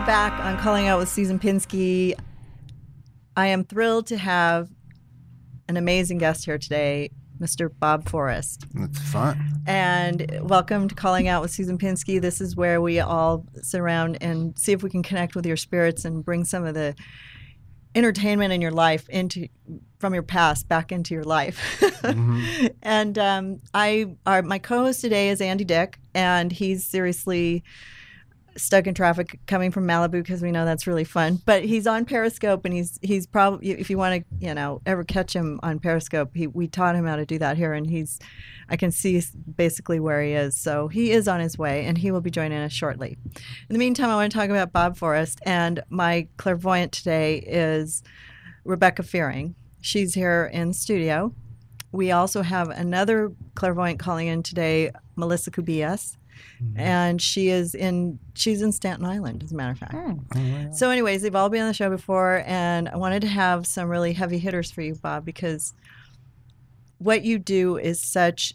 back on Calling Out with Susan Pinsky. I am thrilled to have an amazing guest here today, Mr. Bob Forrest. It's fun. And welcome to Calling Out with Susan Pinsky. This is where we all sit around and see if we can connect with your spirits and bring some of the entertainment in your life from your past back into your life. Mm-hmm. And my co-host today is Andy Dick, and he's seriously stuck in traffic coming from Malibu because we know that's really fun. But he's on Periscope, and he's probably, if you want to ever catch him on Periscope, we taught him how to do that here, and I can see basically where he is. So he is on his way, and he will be joining us shortly. In the meantime, I want to talk about Bob Forrest, and my clairvoyant today is Rebecca Fearing. She's here in studio. We also have another clairvoyant calling in today, Melissa Cubillas. Mm-hmm. And she's in Staten Island, as a matter of fact. Oh, wow. So anyways, they've all been on the show before, and I wanted to have some really heavy hitters for you, Bob, because what you do is such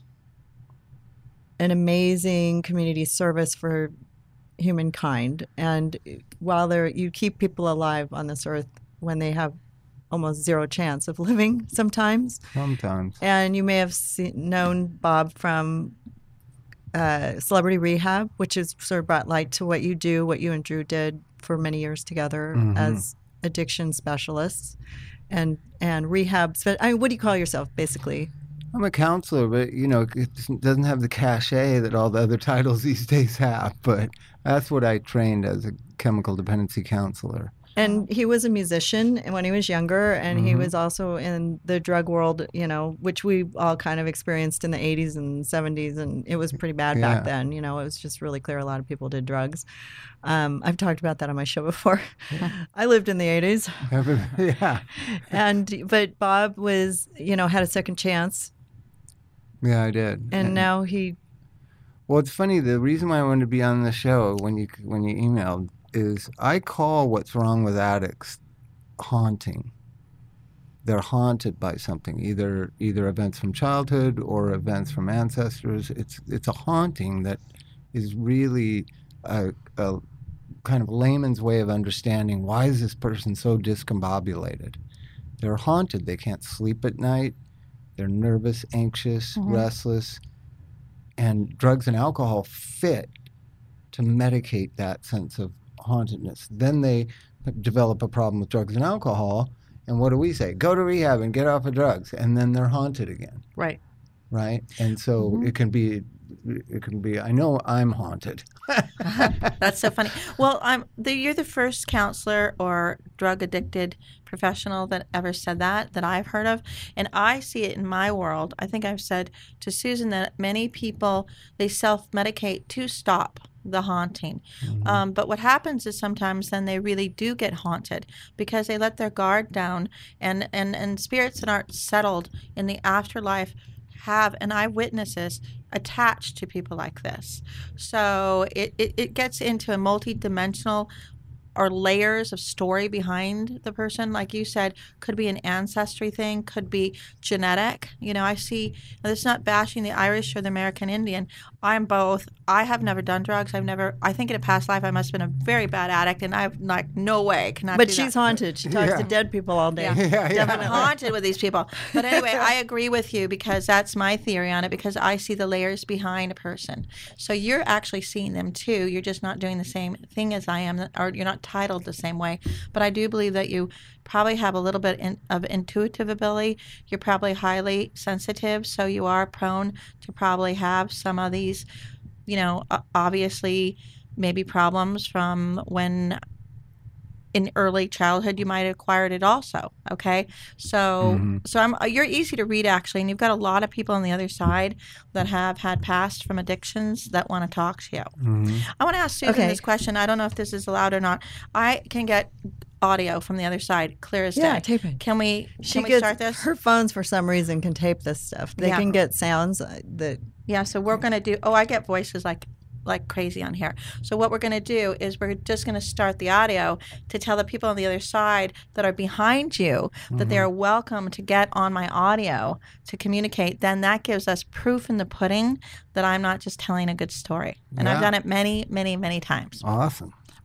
an amazing community service for humankind. And while you keep people alive on this earth when they have almost zero chance of living sometimes. And you may have known Bob from Celebrity Rehab, which has sort of brought light to what you do, what you and Drew did for many years together as addiction specialists and rehab. What do you call yourself, basically? I'm a counselor, but, it doesn't have the cachet that all the other titles these days have. But that's what I trained as a chemical dependency counselor. And he was a musician when he was younger, and he was also in the drug world, which we all kind of experienced in the 80s and 70s, and it was pretty bad back then. It was just really clear a lot of people did drugs. I've talked about that on my show before. I lived in the 80s. Yeah. But Bob was, had a second chance. Yeah, I did. And now he... Well, it's funny. The reason why I wanted to be on the show when you emailed is I call what's wrong with addicts haunting. They're haunted by something, either events from childhood or events from ancestors. It's a haunting that is really a kind of layman's way of understanding why is this person so discombobulated. They're haunted. They can't sleep at night. They're nervous, anxious, restless, and drugs and alcohol fit to medicate that sense of hauntedness. Then they develop a problem with drugs and alcohol, and what do we say? Go to rehab and get off of drugs, and then they're haunted again. Right. And so it can be I know I'm haunted. That's so funny. Well, you're the first counselor or drug addicted professional that ever said that I've heard of, and I see it in my world. I think I've said to Susan that many people, they self-medicate to stop the haunting. But what happens is sometimes then they really do get haunted because they let their guard down, and spirits that aren't settled in the afterlife have, and eyewitnesses attached to people like this. So it gets into a multi-dimensional or layers of story behind the person. Like you said, could be an ancestry thing, could be genetic. I see, it's not bashing the Irish or the American Indian. I'm both. I have never done drugs. I think in a past life I must have been a very bad addict, and I've no way cannot But do she's that. Haunted. She talks to dead people all day. Definitely haunted with these people. But anyway, I agree with you because that's my theory on it, because I see the layers behind a person. So you're actually seeing them too. You're just not doing the same thing as I am, or you're not titled the same way. But I do believe that you probably have a little bit of intuitive ability. You're probably highly sensitive, so you are prone to probably have some of these, obviously maybe problems from when in early childhood you might have acquired it also. Okay, so you're easy to read actually, and you've got a lot of people on the other side that have had past from addictions that want to talk to you. I want to ask Susan this question. I don't know if this is allowed or not. I can get audio from the other side, clear as day. Yeah, tape it. Can we start this? Her phones, for some reason, can tape this stuff. They can get sounds that... Yeah, so we're going to do... Oh, I get voices like crazy on here. So what we're going to do is we're just going to start the audio to tell the people on the other side that are behind you that they are welcome to get on my audio to communicate. Then that gives us proof in the pudding that I'm not just telling a good story. And I've done it many, many, many times. Awesome.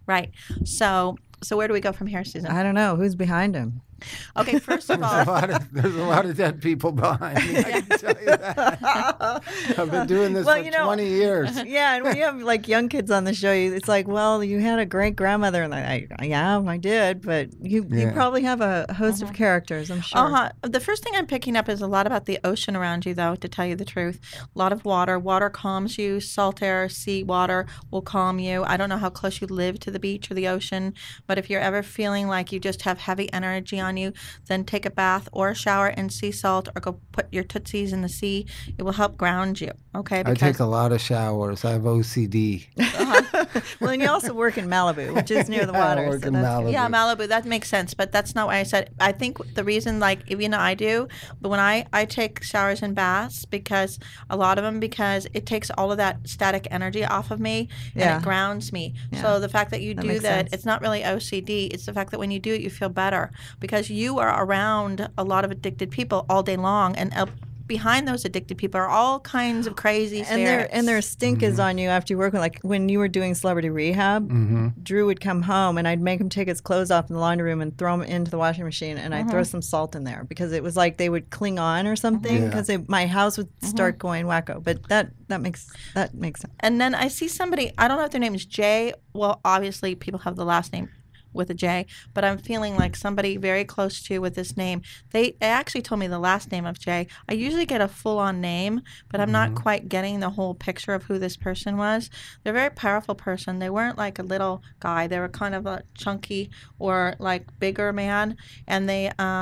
Right. So where do we go from here, Susan? I don't know who's behind him. Okay, first of all, There's a lot of dead people behind me. I can tell you that. I've been doing this for 20 years. Yeah, and when you have like young kids on the show, it's like, well, you had a great grandmother, and I did, but you probably have a host of characters, I'm sure. The first thing I'm picking up is a lot about the ocean around you, though. To tell you the truth, a lot of water. Water calms you. Salt air, sea water will calm you. I don't know how close you live to the beach or the ocean, but if you're ever feeling like you just have heavy energy on you, then take a bath or a shower in sea salt, or go put your tootsies in the sea. It will help ground you. Okay. I take a lot of showers. I have OCD. Well, and you also work in Malibu, which is near the water. I work in Malibu. Yeah, Malibu. That makes sense, but that's not why I said. I think the reason, like, even I do, but when I take showers and baths, because a lot of them, because it takes all of that static energy off of me and it grounds me. Yeah. So the fact that you do that, it's not really OCD. It's the fact that when you do it, you feel better, because you are around a lot of addicted people all day long, and behind those addicted people are all kinds of crazy spirits. And their stink is on you after you work. Like when you were doing Celebrity Rehab, Drew would come home and I'd make him take his clothes off in the laundry room and throw them into the washing machine, and I'd throw some salt in there because it was like they would cling on or something, because my house would start going wacko. But that makes sense. And then I see somebody, I don't know if their name is Jay. Well, obviously people have the last name with a J, but I'm feeling like somebody very close to with this name. They actually told me the last name of J. I usually get a full-on name, but I'm not quite getting the whole picture of who this person was. They're a very powerful person. They weren't like a little guy. They were kind of a chunky or like bigger man, and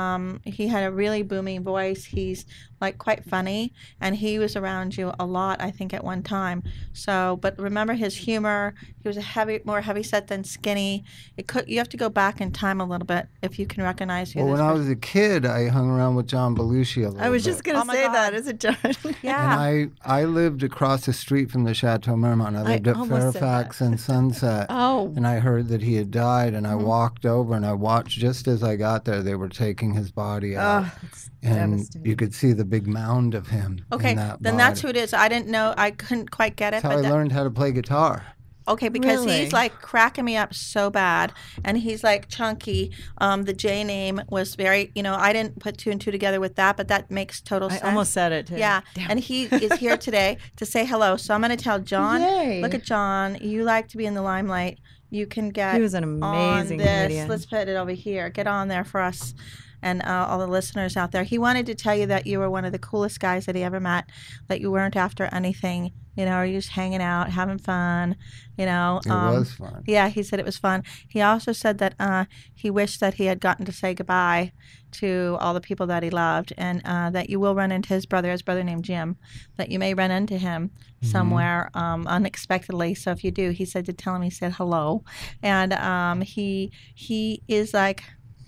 he had a really booming voice. He's like quite funny, and he was around you a lot, I think, at one time. So, but remember his humor. He was more heavy set than skinny. You have to go back in time a little bit if you can recognize who. Well, when I was a kid, I hung around with John Belushi a little bit. I was just going to say that. Is it John? Yeah. And I lived across the street from the Chateau Marmont. I lived at Fairfax and Sunset. Oh. And I heard that he had died, and I walked over and I watched. Just as I got there, they were taking his body out. And you could see the big mound of him. Okay, in that then body. That's who it is. I didn't know. I couldn't quite get it. That's how I learned how to play guitar. Okay, because he's like cracking me up so bad, and he's like chunky. The J name was very, I didn't put two and two together with that, but that makes total sense. I almost said it too. Yeah, and he is here today to say hello. So I'm going to tell John. Yay. Look at John. You like to be in the limelight. You can get. He was an amazing on this. comedian. Let's put it over here. Get on there for us. And all the listeners out there. He wanted to tell you that you were one of the coolest guys that he ever met, that you weren't after anything, or you're just hanging out, having fun, It was fun. Yeah, he said it was fun. He also said that he wished that he had gotten to say goodbye to all the people that he loved, and that you will run into his brother named Jim, that you may run into him somewhere unexpectedly. So if you do, he said to tell him he said hello. And he is like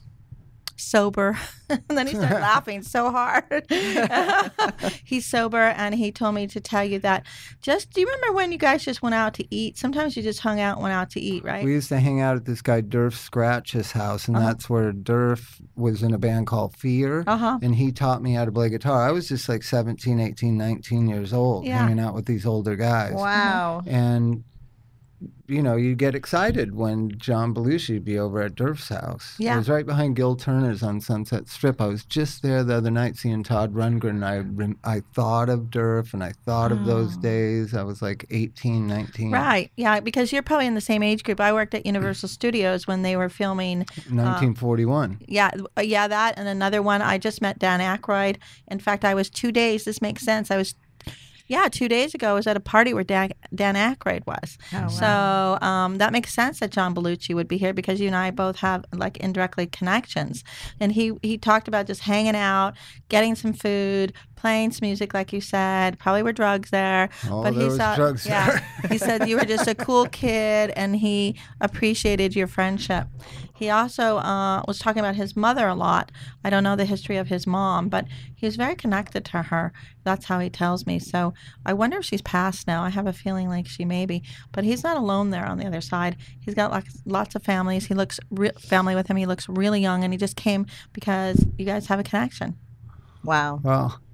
sober. And then he started laughing so hard. He's sober, and he told me to tell you that. Do you remember when you guys just went out to eat? Sometimes you just hung out and went out to eat, right? We used to hang out at this guy Durf Scratch's house, and that's where Durf was in a band called Fear, and he taught me how to play guitar. I was just like 17, 18, 19 years old, hanging out with these older guys. Wow. And you get excited when John Belushi would be over at Durf's house. Yeah. It was right behind Gil Turner's on Sunset Strip. I was just there the other night seeing Todd Rundgren. I thought of Durf, and I thought of those days. I was like 18, 19. Right. Yeah, because you're probably in the same age group. I worked at Universal Studios when they were filming 1941. Yeah, that, and another one. I just met Dan Aykroyd. In fact, I was 2 days. This makes sense. 2 days ago, I was at a party where Dan Aykroyd was. Oh, wow. So that makes sense that John Belushi would be here, because you and I both have like indirectly connections. And he talked about just hanging out, getting some food, playing some music, like you said. Probably were drugs there. Oh, but there was drugs there. He said you were just a cool kid, and he appreciated your friendship. He also was talking about his mother a lot. I don't know the history of his mom, but he was very connected to her. That's how he tells me. So I wonder if she's passed now. I have a feeling like she may be. But he's not alone there on the other side. He's got lots of families. He looks family with him. He looks really young, and he just came because you guys have a connection. Wow. Well,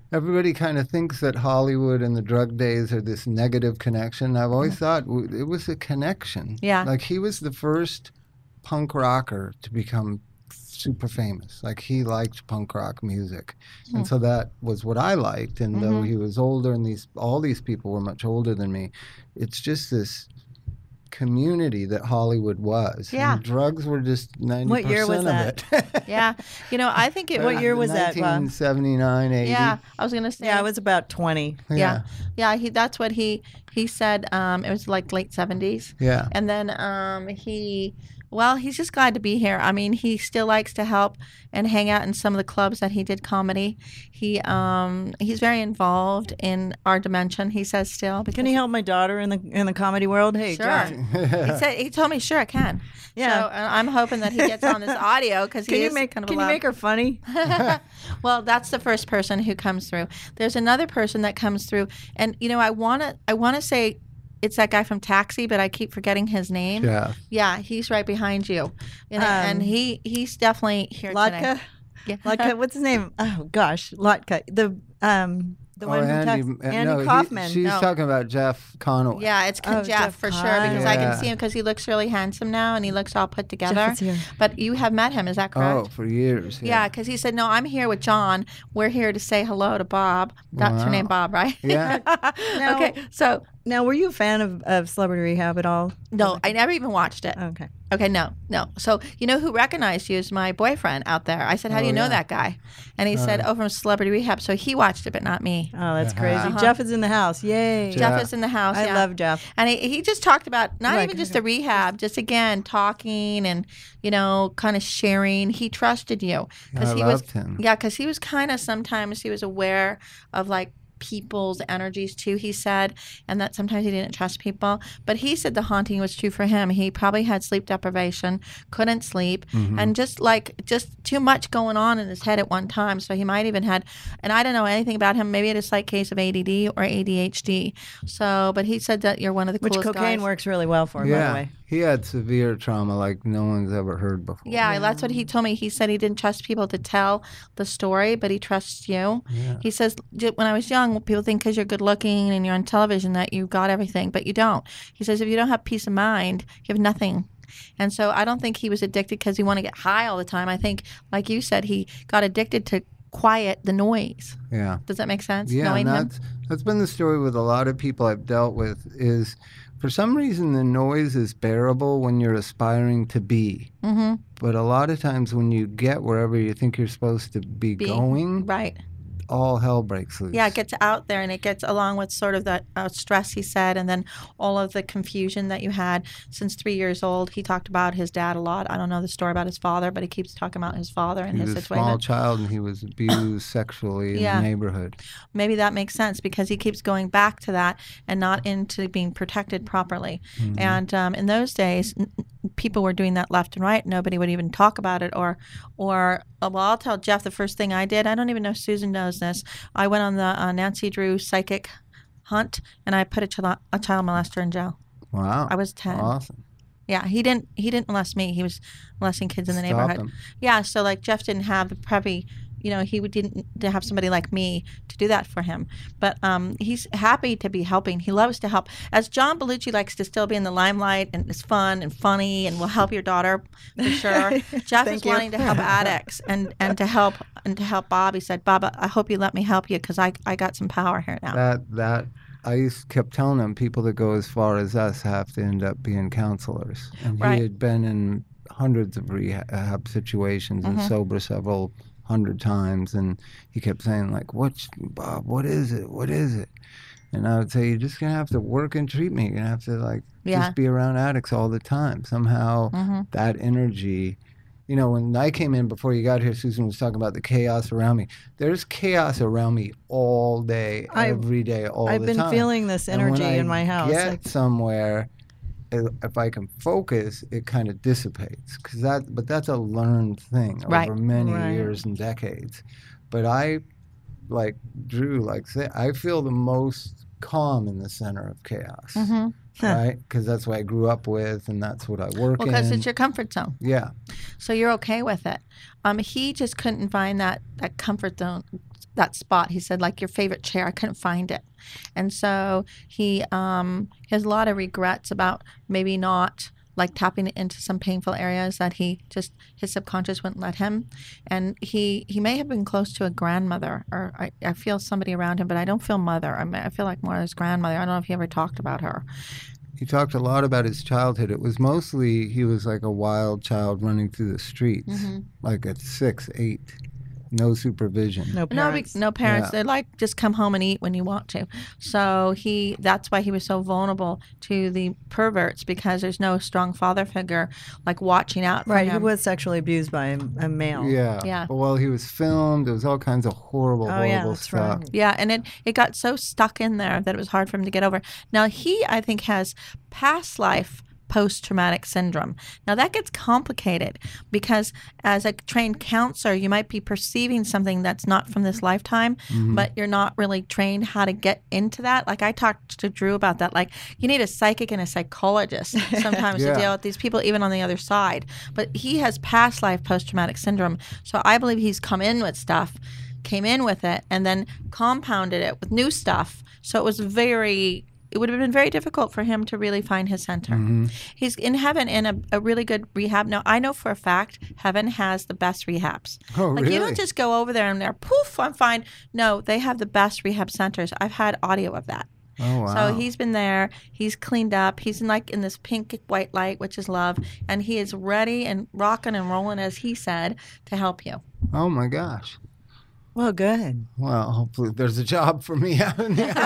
everybody kind of thinks that Hollywood and the drug days are this negative connection. I've always thought it was a connection. Yeah. Like he was the first punk rocker to become super famous. Like he liked punk rock music. And so that was what I liked. And though he was older and all these people were much older than me, it's just this community that Hollywood was. Yeah. And drugs were just 90% What year was of that? it. Yeah. I think it What year was that, Bob? 1979, 80. Yeah, I was gonna say. Yeah, I was about 20. Yeah. That's what he said. It was like late 70s. Yeah. And then he's just glad to be here. I mean, he still likes to help and hang out in some of the clubs that he did comedy. He's very involved in our dimension. He says still. Can he help my daughter in the comedy world? Hey, Sure. John. He told me sure I can. Yeah. So I'm hoping that he gets on this audio because Can you make her funny? Well, that's the first person who comes through. There's another person that comes through, and I wanna say it's that guy from Taxi, but I keep forgetting his name. Jeff. Yeah, he's right behind you, and he's definitely here today. Lotka? Yeah. Lotka, what's his name? Oh gosh, Lotka. The one from Texas. Andy Kaufman. She's talking about Jeff Conaway. Yeah, it's Oh, Jeff for sure Conaway. because I Yeah. can see him because he looks really handsome now and he looks all put together. Jeff is here. But you have met him, is that correct? Oh, for years. Yeah, because he said, "No, I'm here with John. We're here to say hello to Bob." That's her Wow. name, Bob, right? Yeah. Now- Okay, so Now, were you a fan of Celebrity Rehab at all? no, I never even watched it. Okay. Okay, no. So you know who recognized you is my boyfriend out there. I said, "How do Oh, you know yeah. that guy?" And he said, "Oh, from Celebrity Rehab." So he watched it, but not me. Oh, that's crazy. Uh-huh. Jeff is in the house. Yay. Jeff. Jeff is in the house. I yeah. love Jeff. And he just talked about not Right, even just the rehab, just again talking and kind of sharing. He trusted you I he loved was him. yeah, because he was kind of sometimes he was aware of like people's energies too, he said, and that sometimes he didn't trust people. But he said the haunting was true for him. He probably had sleep deprivation, couldn't sleep, and just too much going on in his head at one time. So he might even had, and I don't know anything about him, maybe he had a slight case of ADD or ADHD. So, but he said that you're one of the Which coolest cocaine guys. works really well for, by the Yeah. way. He had severe trauma like no one's ever heard before. Yeah, that's what he told me. He said he didn't trust people to tell the story, but he trusts you. Yeah. He says, when I was young, people think because you're good looking and you're on television that you got everything, but you don't. He says, if you don't have peace of mind, you have nothing. And so I don't think he was addicted because he wanted to get high all the time. I think, like you said, he got addicted to quiet the noise. Yeah. Does that make sense? Yeah, Knowing and him? that's been the story with a lot of people I've dealt with is for some reason the noise is bearable when you're aspiring to be. Mm-hmm. But a lot of times when you get wherever you think you're supposed to be going, Right. all hell breaks loose. Yeah, it gets out there and it gets along with sort of that stress, he said, and then all of the confusion that you had since 3 years old. He talked about his dad a lot. I don't know the story about his father, but he keeps talking about his father and He his was a situation. small child and he was abused sexually in Yeah. the neighborhood. Maybe that makes sense because he keeps going back to that and not into being protected properly. And in those days, people were doing that left and right. Nobody would even talk about it or well, I'll tell Jeff the first thing I did. I don't even know if Susan knows this. I went on the Nancy Drew psychic hunt and I put a child molester in jail. Wow. I was 10. Awesome. Yeah, he didn't molest me. He was molesting kids in the Stop neighborhood. him. Yeah, so like Jeff didn't have the preppy, he didn't to have somebody like me to do that for him. But he's happy to be helping. He loves to help. As John Belushi likes to still be in the limelight and is fun and funny and will help your daughter for sure. Jeff is you. wanting to help addicts and to help Bob. He said, "Bob, I hope you let me help you because I got some power here now." That kept telling him people that go as far as us have to end up being counselors. And Right. he had been in hundreds of rehab situations and sober several hundred times, and he kept saying like, Bob, what is it? What is it? And I would say, you're just gonna have to work and treat me. You're gonna have to just be around addicts all the time. Somehow that energy. When I came in before you got here, Susan was talking about the chaos around me. There's chaos around me all day, every day, all the time. I've been feeling this And when energy I in my house. Get somewhere, if I can focus, it kind of dissipates. But that's a learned thing Right. over many Right. years and decades. But I, like Drew, I feel the most calm in the center of chaos, right? Because that's what I grew up with, and that's what I work in. Because it's your comfort zone. Yeah. So you're okay with it. He just couldn't find that comfort zone that spot. He said, like your favorite chair, I couldn't find it. And so he has a lot of regrets about maybe not like tapping into some painful areas that his subconscious wouldn't let him. And he may have been close to a grandmother, or I feel somebody around him, but I don't feel mother. I feel like more his grandmother. I don't know if he ever talked about her. He talked a lot about his childhood. It was mostly he was like a wild child running through the streets, like at 6, 8. No supervision. No parents. No parents. Yeah. They like just come home and eat when you want to. So that's why he was so vulnerable to the perverts, because there's no strong father figure like watching out for Right, him. he was sexually abused by a male. Yeah. Well, he was filmed. There was all kinds of horrible that's stuff. right. Yeah, and it got so stuck in there that it was hard for him to get over. Now, he, I think, has past life post-traumatic syndrome. Now, that gets complicated because as a trained counselor, you might be perceiving something that's not from this lifetime, but you're not really trained how to get into that. Like I talked to Drew about that. Like you need a psychic and a psychologist sometimes to deal with these people, even on the other side. But he has past life post-traumatic syndrome. So I believe he's come in with stuff, came in with it, and then compounded it with new stuff. So it would have been very difficult for him to really find his center. He's in heaven in a really good rehab. Now, I know for a fact heaven has the best rehabs. Oh, like really? you don't just go over there and they're poof, I'm fine. No, they have the best rehab centers. I've had audio of that. Oh, wow. So he's been there. He's cleaned up. He's in this pink white light, which is love, and he is ready and rocking and rolling, as he said, to help you. Oh, my gosh. Well, good. Well, hopefully there's a job for me out in the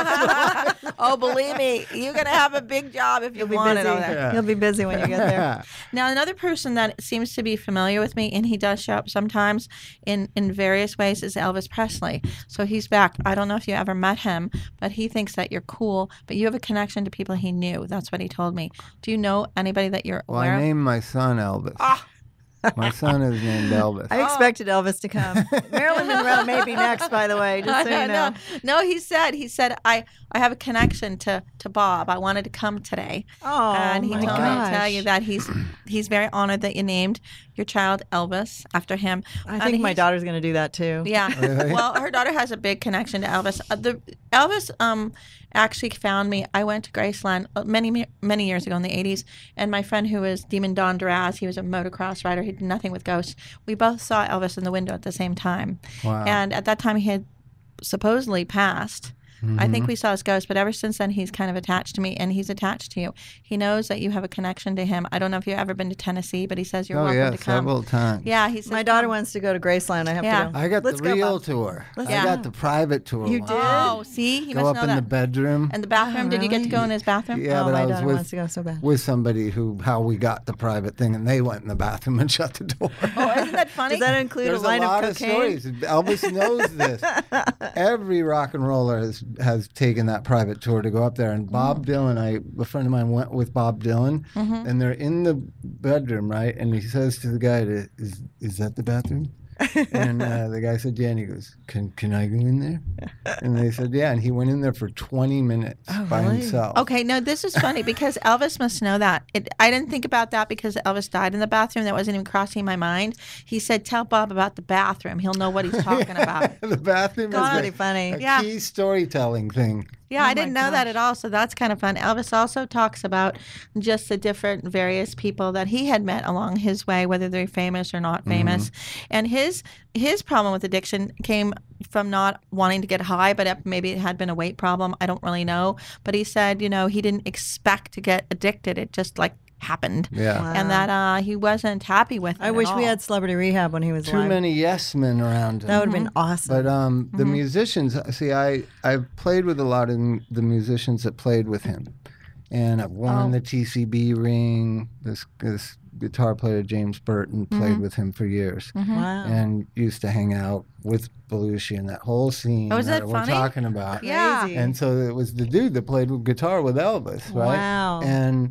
Oh, believe me, you're going to have a big job if you You'll be want busy. it over there. Yeah. You'll be busy when you get there. Now, another person that seems to be familiar with me, and he does show up sometimes in various ways, is Elvis Presley. So he's back. I don't know if you ever met him, but he thinks that you're cool, but you have a connection to people he knew. That's what he told me. Do you know anybody that you're Well, aware I of? named my son Elvis. Ah. My son is named Elvis. I expected Elvis to come. Marilyn Monroe may be next, by the way, just so you know. No, he said, I have a connection to Bob. I wanted to come today. Oh, And he my told me to gosh. tell you that he's very honored that you named your child Elvis after him. I And think my he's- daughter's going to do that, too. Yeah. Really? Well, her daughter has a big connection to Elvis. Elvis actually found me. I went to Graceland many years ago in the 80s, and my friend who was Demon Don Duraz, he was a motocross rider. He did nothing with ghosts. We both saw Elvis in the window at the same time. Wow. And at that time, he had supposedly passed. I think we saw his ghost, but ever since then, he's kind of attached to me, and he's attached to you. He knows that you have a connection to him. I don't know if you've ever been to Tennessee, but he says you're Oh, welcome yeah, to come. several times. Yeah, he says My daughter come. wants to go to Graceland. I have Yeah. to go. I got Let's the go, real Bob. tour. Let's I go. got the private tour. You once. did? Oh, see, he Go must up know in that. the bedroom. And the bathroom, did you get to go in his bathroom? Yeah, Oh, but my I was daughter wants to with, go so bad. with somebody how we got the private thing, and they went in the bathroom and shut the door. Oh, isn't that funny? Does that include There's a line lot of of cocaine? stories. Elvis knows this. Every rock and roller has taken that private tour to go up there. And Bob Dylan, a friend of mine went with Bob Dylan, and they're in the bedroom, right? And he says to the guy, "Is that the bathroom?" And the guy said, "Yeah." And he goes, "Can I go in there?" And they said, "Yeah." And he went in there for 20 minutes by really? himself. Okay, no, this is funny because Elvis must know that. I didn't think about that because Elvis died in the bathroom. That wasn't even crossing my mind. He said, "Tell Bob about the bathroom. He'll know what he's talking about." The bathroom That's is pretty funny. Yeah. key storytelling thing. Yeah, Oh I didn't my know that gosh. at all. So that's kind of fun. Elvis also talks about just the different various people that he had met along his way, whether they're famous or not famous. And his problem with addiction came from not wanting to get high, but maybe it had been a weight problem. I don't really know. But he said, he didn't expect to get addicted. It just happened. Yeah. Wow. And that he wasn't happy with it. I at wish we all. had celebrity rehab when he was Too alive. many yes men around him. That would have been awesome. But the musicians, see, I've played with a lot of the musicians that played with him, and I've won the TCB ring. This guitar player James Burton played with him for years, Wow. and used to hang out with Belushi and that whole scene Oh, is that that we're funny? talking about. Yeah. Crazy. And so it was the dude that played with guitar with Elvis, right? Wow.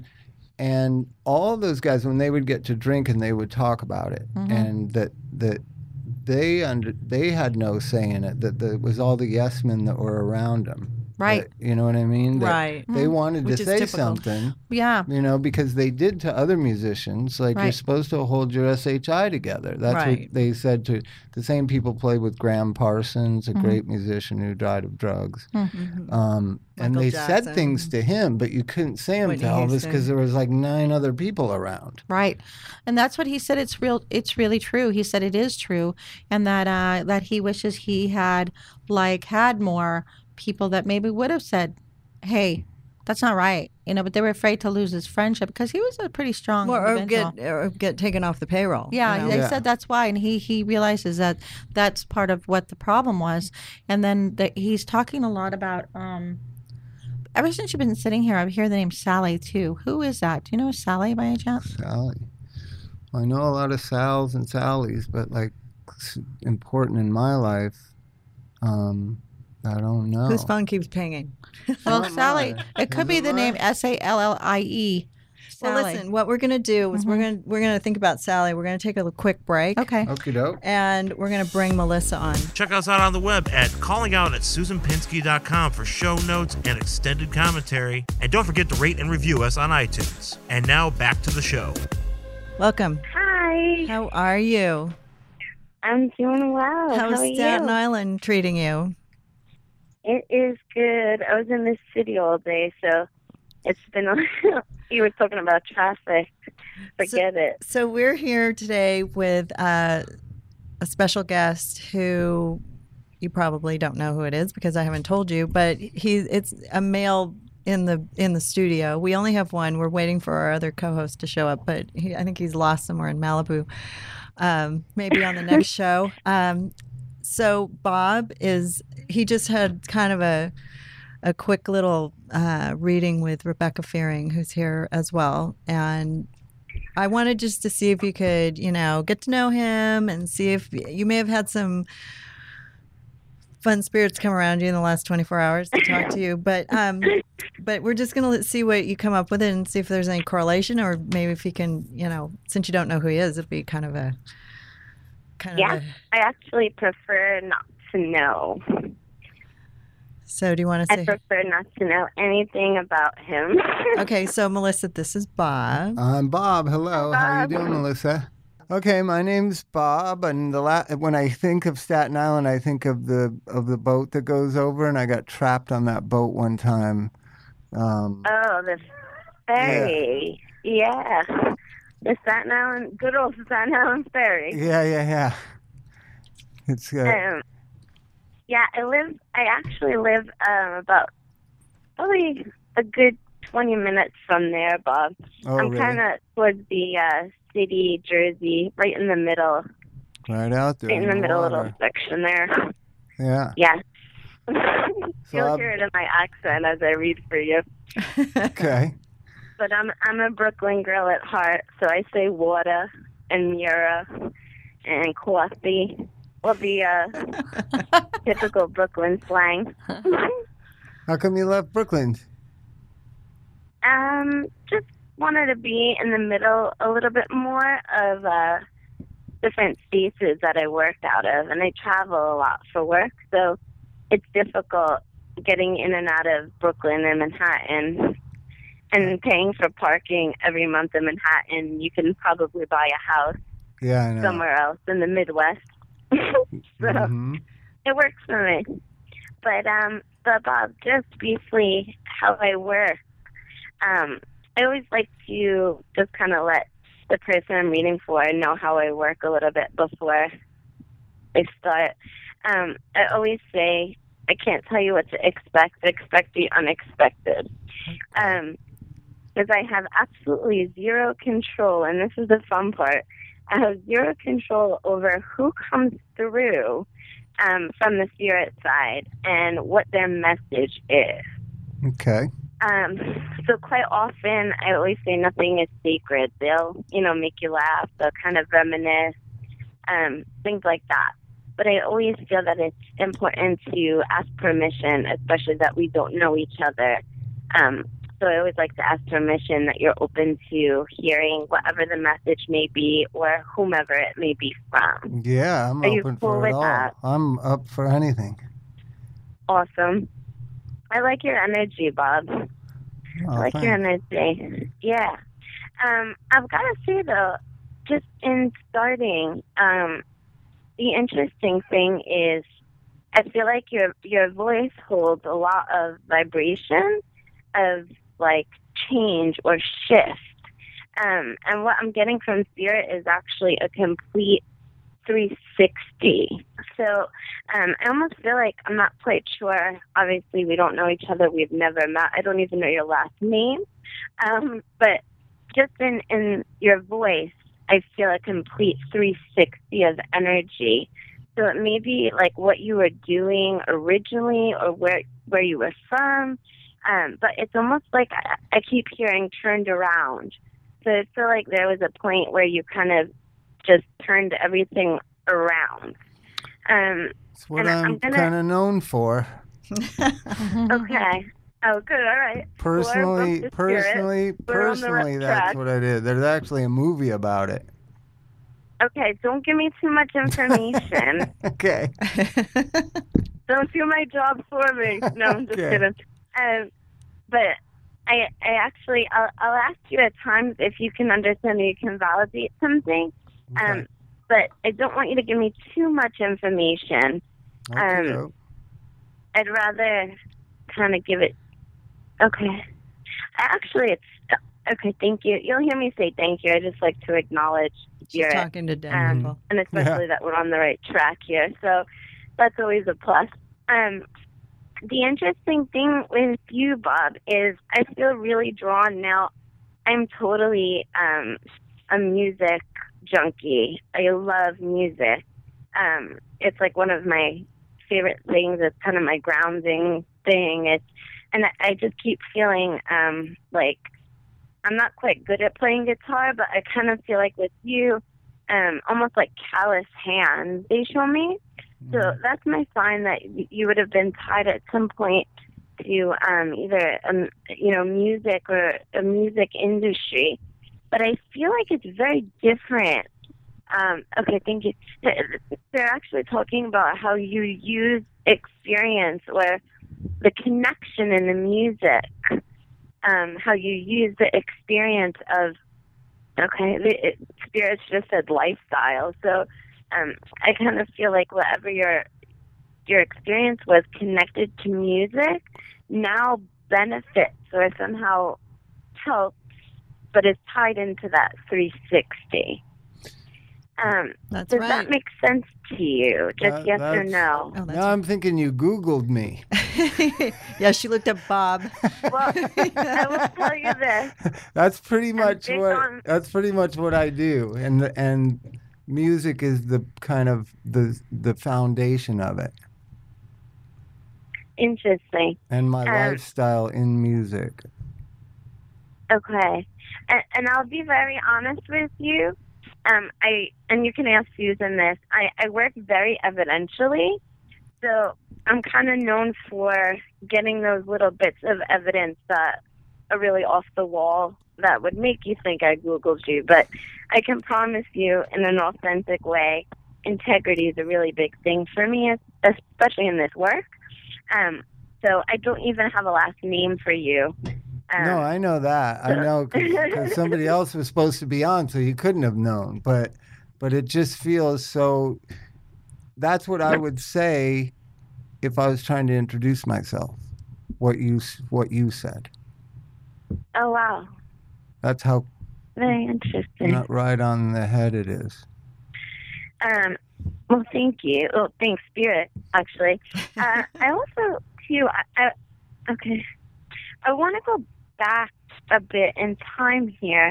And all those guys, when they would get to drink and they would talk about it, and that they had no say in it. That it was all the yes men that were around him, Right. You know what I mean? That Right. They wanted Which to is say typical. something, Yeah. because they did to other musicians. Like, you're Right. supposed to hold your SHI together. That's Right. what they said to the same people played with Graham Parsons, a Mm-hmm. great musician who died of drugs. Mhm. And Michael they Jackson. said things to him, but you couldn't say them to Whitney Elvis Houston. because there was like 9 other people around. Right. And that's what he said. It's real. It's really true. He said it is true. And that he wishes he had had more people that maybe would have said, hey, that's not right. But they were afraid to lose his friendship because he was a pretty strong Or individual. get taken off the payroll. Yeah, they Yeah. said that's why, and he realizes that that's part of what the problem was, and then he's talking a lot about. Ever since you've been sitting here, I hear the name Sally too. Who is that? Do you know Sally by any chance? Sally. I know a lot of Sals and Sallys, but important in my life, I don't know. Whose phone keeps pinging? Well, Not Sally. mine. It could Is be it the name mine? Sallie. Well, Sally. listen. What we're gonna do is we're gonna think about Sally. We're gonna take a quick break. Okay. Okie doke. And we're gonna bring Melissa on. Check us out on the web at callingout@susanpinsky.com for show notes and extended commentary. And don't forget to rate and review us on iTunes. And now back to the show. Welcome. Hi, How are you? I'm doing well. How's How are Staten you? Island treating you? It is good. I was in this city all day, so it's been. You were talking about traffic. Forget it. So we're here today with a special guest who you probably don't know who it is because I haven't told you, but it's a male in the studio. We only have one. We're waiting for our other co-host to show up, but I think he's lost somewhere in Malibu. Maybe on the next show. So Bob he just had kind of a quick little reading with Rebecca Fearing, who's here as well. And I wanted just to see if you could, get to know him and see if you may have had some fun spirits come around you in the last 24 hours to talk to you. But we're just going to see what you come up with and see if there's any correlation, or maybe if you can, since you don't know who he is, it'd be kind of a... I actually prefer not to know. So do you want to I say... prefer not to know anything about him. Okay, so Melissa, this is Bob. I'm Bob. Hello. Hi, How you Bob. doing, Melissa? Okay, my name's Bob, and when I think of Staten Island, I think of the boat that goes over, and I got trapped on that boat one time. Oh, the ferry. Yeah. The Staten Island, good old Staten Island ferry. Yeah. It's I actually live about probably a good 20 minutes from there, Bob. I'm really? kind of towards the city, Jersey, right in the middle. Right out there. Right in the middle water. little section there. Yeah. Yeah. So You'll I'm- hear it in my accent as I read for you. Okay. But I'm a Brooklyn girl at heart, so I say water and Mira and coffee. All the typical Brooklyn slang. How come you left Brooklyn? Just wanted to be in the middle a little bit more of different spaces that I worked out of, and I travel a lot for work, so it's difficult getting in and out of Brooklyn and Manhattan. And paying for parking every month in Manhattan, you can probably buy a house Yeah, I know. somewhere else in the Midwest. So Mhm. it works for me. But Bob, just briefly, how I work. I always like to just kind of let the person I'm reading for know how I work a little bit before I start. I always say, I can't tell you what to expect. Expect the unexpected. Because I have absolutely zero control, and this is the fun part. I have zero control over who comes through from the spirit side and what their message is. Okay. So quite often, I always say nothing is sacred. They'll, make you laugh. They'll kind of reminisce, things like that. But I always feel that it's important to ask permission, especially that we don't know each other. So I always like to ask permission that you're open to hearing whatever the message may be or whomever it may be from. Yeah, I'm Are you open cool for it with all. that? I'm up for anything. Awesome. I like your energy, Bob. Oh, I like your thanks. energy. Yeah. I've got to say, though, just in starting, the interesting thing is I feel like your voice holds a lot of vibration of like change or shift. And what I'm getting from Spirit is actually a complete 360. So I almost feel like I'm not quite sure. Obviously, we don't know each other. We've never met. I don't even know your last name. But just in your voice, I feel a complete 360 of energy. So it may be like what you were doing originally or where you were from. But it's almost like I keep hearing turned around. So I feel like there was a point where you kind of just turned everything around. It's what and I'm gonna- kind of known for. Okay. Oh, good. All right. Personally, We're on the right that's track. what I did. There's actually a movie about it. Okay, don't give me too much information. Okay. Don't do my job for me. No, I'm just Okay. kidding. But I actually, I'll ask you at times if you can understand or you can validate something. Okay. But I don't want you to give me too much information. Okay. I'd rather kind of give it. Okay. Actually, it's okay. Thank you. You'll hear me say thank you. I just like to acknowledge She's Spirit, talking to dead people. and especially that we're on the right track here. So that's always a plus. The interesting thing with you, Bob, is I feel really drawn now. I'm totally a music junkie. I love music. It's like one of my favorite things. It's kind of my grounding thing. And I just keep feeling like I'm not quite good at playing guitar, but I kind of feel like with you, almost like callous hands, they show me. So that's my sign that you would have been tied at some point to either music or a music industry. But I feel like it's very different. Okay, thank you. They're actually talking about how you use experience or the connection in the music, how you use the experience of, Spirits just said lifestyle. So I kind of feel like whatever your experience was connected to music now benefits or somehow helps, but is tied into that 360. That's Does right. that make sense to you? Just yes or no? Oh, that's Now I'm thinking you Googled me. yeah, she looked up Bob. Well, I will tell you this. That's pretty much big what on- that's pretty much what I do, and music is the kind of the foundation of it, Interesting. and my lifestyle in music. Okay. And I'll be very honest with you. And you can ask Susan this. I work very evidentially, so I'm kind of known for getting those little bits of evidence that are really off the wall that would make you think I Googled you. But I can promise you, in an authentic way, integrity is a really big thing for me, especially in this work. So I don't even have a last name for you. No, I know that. I know because somebody else was supposed to be on, so you couldn't have known. But it just feels so. That's what I would say if I was trying to introduce myself. What you said. Oh, wow. That's how Very interesting. not right on the head it is. Well, thank you. Oh, thanks, Spirit, actually. I also, too, okay. I want to go back a bit in time here.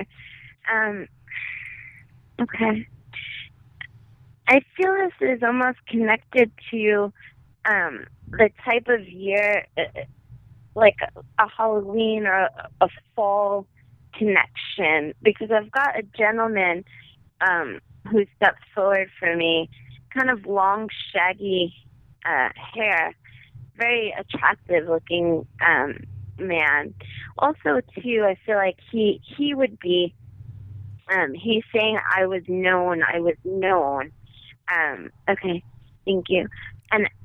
Okay. I feel this is almost connected to the type of year, like a Halloween or a fall connection, because I've got a gentleman who stepped forward for me, kind of long, shaggy hair, very attractive looking man. Also, too, I feel like he would be, he's saying I was known. Okay, thank you. And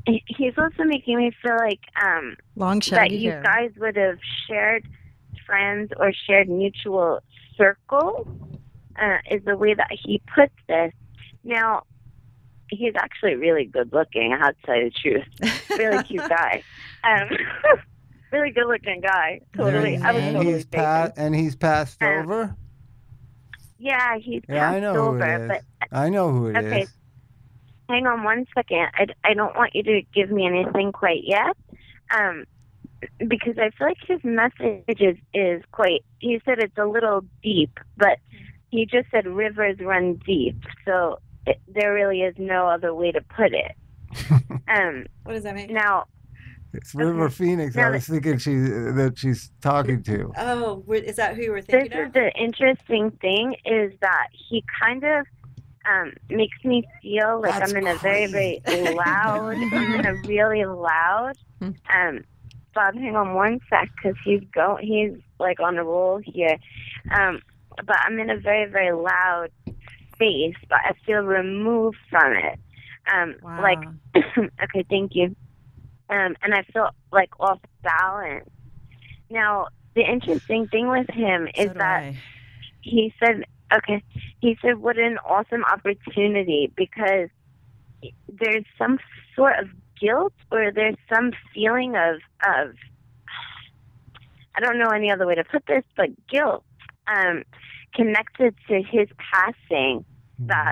he's also making me feel like Long that shaggy you hair. guys would have shared friends or shared mutual circle, is the way that he puts this. Now, he's actually really good looking, I have to tell you the truth. Really cute guy. Really good looking guy. Totally. I was And totally taken. He's passed over. Yeah, he's Yeah, passed I know who over, it is. but I know who it is. okay. Hang on one second. I don't want you to give me anything quite yet, because I feel like his message is quite. He said it's a little deep, but he just said rivers run deep, so there really is no other way to put it. What does that mean? Now, It's River Phoenix. Now I was thinking that she's talking to. Oh, is that who you were this is the interesting thing is that he kind of makes me feel like That's I'm in a very, very loud, I'm in a really loud, Bob, hang on one sec, because he's like on a roll here. But I'm in a very, very loud space, but I feel removed from it. Wow. Like, okay, thank you. And I feel like off balance. Now, the interesting thing with him is that he said, what an awesome opportunity, because there's some sort of guilt, or there's some feeling of I don't know any other way to put this, but guilt connected to his passing that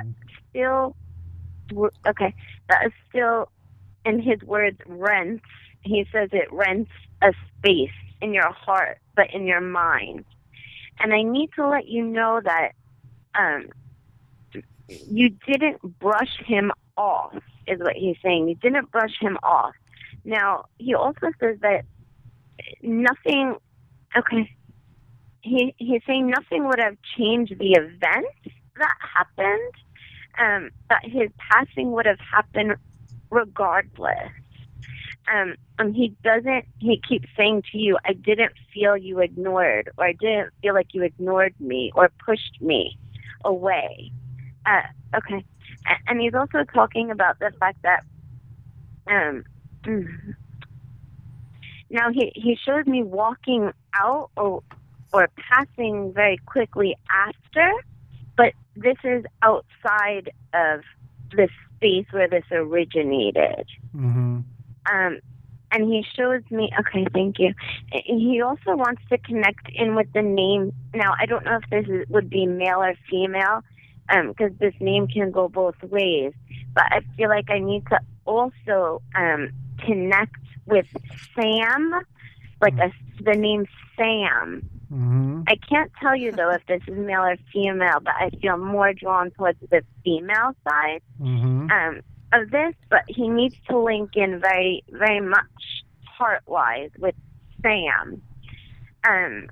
is still, in his words, rents. He says it rents a space in your heart, but in your mind. And I need to let you know that you didn't brush him off, is what he's saying. You didn't brush him off. Now, he also says that nothing, he's saying nothing would have changed the event that happened, that his passing would have happened regardless. And he keeps saying to you, I didn't feel you ignored, or I didn't feel like you ignored me or pushed me away. And he's also talking about the fact that, now he shows me walking out or passing very quickly after, but this is outside of the space where this originated. Mm-hmm. And he shows me, thank you. He also wants to connect in with the name. Now, I don't know if this would be male or female, because this name can go both ways. But I feel like I need to also connect with Sam, like the name Sam. Mm-hmm. I can't tell you, though, if this is male or female, but I feel more drawn towards the female side. Mm-hmm. Of this, but he needs to link in very, very much heart-wise with Sam. And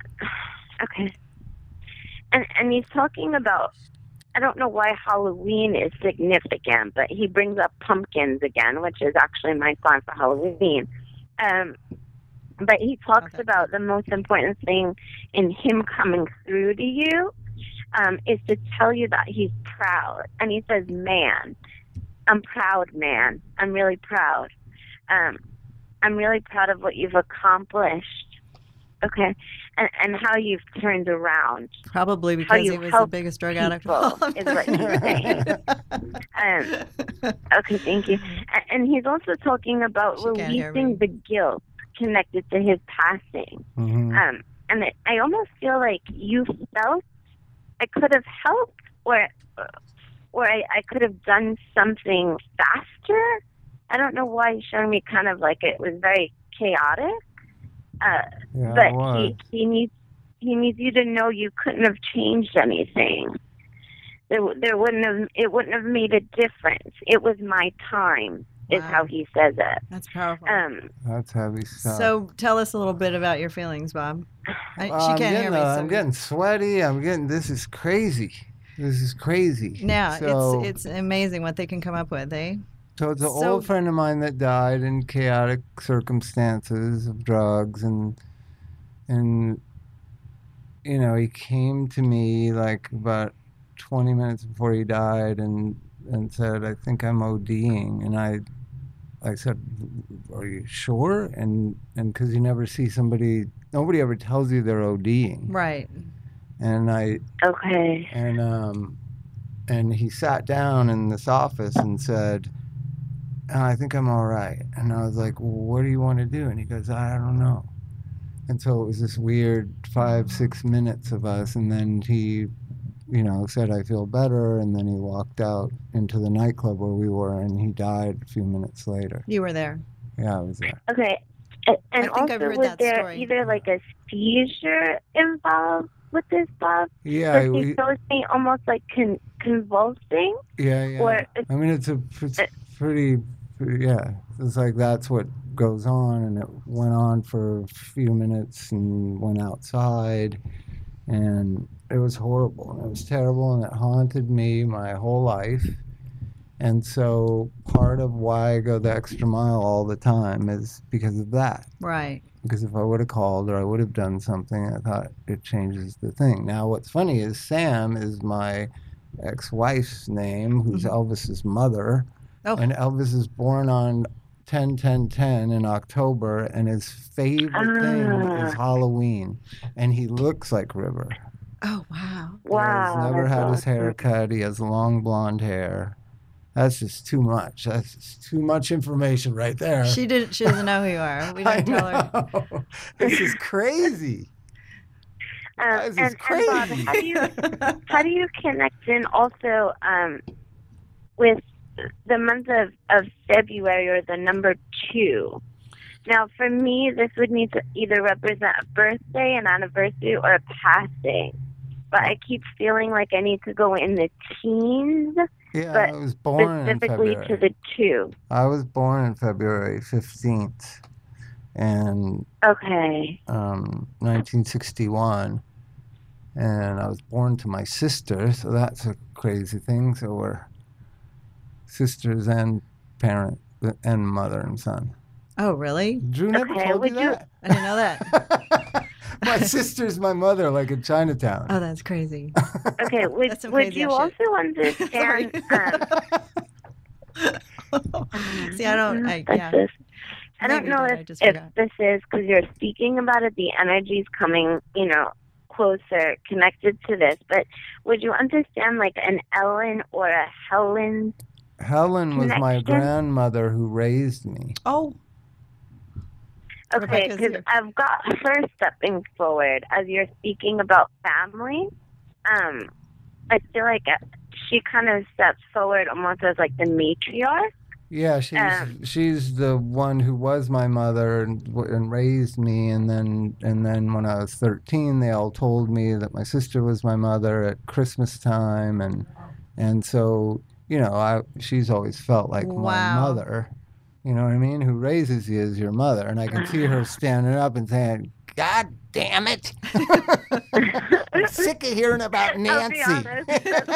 he's talking about, I don't know why Halloween is significant, but he brings up pumpkins again, which is actually my song for Halloween. But he talks about the most important thing in him coming through to you is to tell you that he's proud. And he says, man, I'm proud, man. I'm really proud. I'm really proud of what you've accomplished. And how you've turned around. Probably because he was the biggest drug addict of all. Is what he's saying. Thank you. And he's also talking about releasing the guilt connected to his passing. Mm-hmm. And I almost feel like you felt I could have helped, or I could have done something faster. I don't know why he's showing me kind of like it was very chaotic. But he needs you to know you couldn't have changed anything. It wouldn't have made a difference. It was my time, is how he says it. That's powerful. That's heavy stuff. So tell us a little bit about your feelings, Bob. She can't hear me. I'm getting sweaty. This is crazy. This is crazy. Now, so, it's amazing what they can come up with, eh? So it's an old friend of mine that died in chaotic circumstances of drugs, and you know, he came to me like about 20 minutes before he died and said, I think I'm ODing. And I said, "Are you sure?" And because you never see somebody, nobody ever tells you they're ODing. Right. And Okay. and he sat down in this office and said, "I think I'm all right." And I was like, "Well, what do you want to do?" And he goes, "I don't know." And so it was this weird 5-6 minutes of us, and then he, said, "I feel better," and then he walked out into the nightclub where we were, and he died a few minutes later. You were there. Yeah, I was there. Okay. I And think also, I've heard was that there story. either like a seizure involved with this, Bob? Yeah, Because he shows me almost like convulsing. yeah. Or I mean, it's pretty, yeah. It's like that's what goes on, and it went on for a few minutes and went outside, and it was horrible, and it was terrible, and it haunted me my whole life. And so part of why I go the extra mile all the time is because of that. Right. Because if I would have called or I would have done something, I thought it changes the thing. Now, what's funny is Sam is my ex-wife's name, who's Elvis's mother. Oh. And Elvis is born on 10/10/10 in October, and his favorite thing is Halloween. And he looks like River. Oh, wow. wow. He's never that's had his awesome. hair cut. He has long blonde hair. That's just too much. That's just too much information right there. She doesn't know who you are. We I didn't tell her. know. This is crazy. This is And Bob, crazy. how do you connect in also with the month of February or the number 2? Now, for me, this would need to either represent a birthday, an anniversary, or a passing. But I keep feeling like I need to go in the teens, Yeah, but I was born in specifically February. to the 2. I was born in February 15th, and Okay. 1961, and I was born to my sister, so that's a crazy thing. So we're sisters and parent and mother and son. Oh, really? Drew never Okay, told would you you- that? I didn't know that. My sister's my mother, like in Chinatown. Oh, that's crazy. Okay. Would That's some would crazy you ass shit. also understand? See, I don't. I don't Maybe know I did, I if just forgot. this is because you're speaking about it. The energy's coming, closer, connected to this. But would you understand like an Ellen or a Helen? Helen was my Connection? grandmother who raised me. Oh, Okay, Rebecca's because here. I've got her stepping forward as you're speaking about family. I feel like she kind of steps forward almost as like the matriarch. Yeah, she's the one who was my mother and raised me, and then when I was 13, they all told me that my sister was my mother at Christmas time, and so she's always felt like my Wow. mother. You know what I mean? Who raises you is your mother, and I can see her standing up and saying, "God damn it! I'm sick of hearing about I'll be Nancy." honest.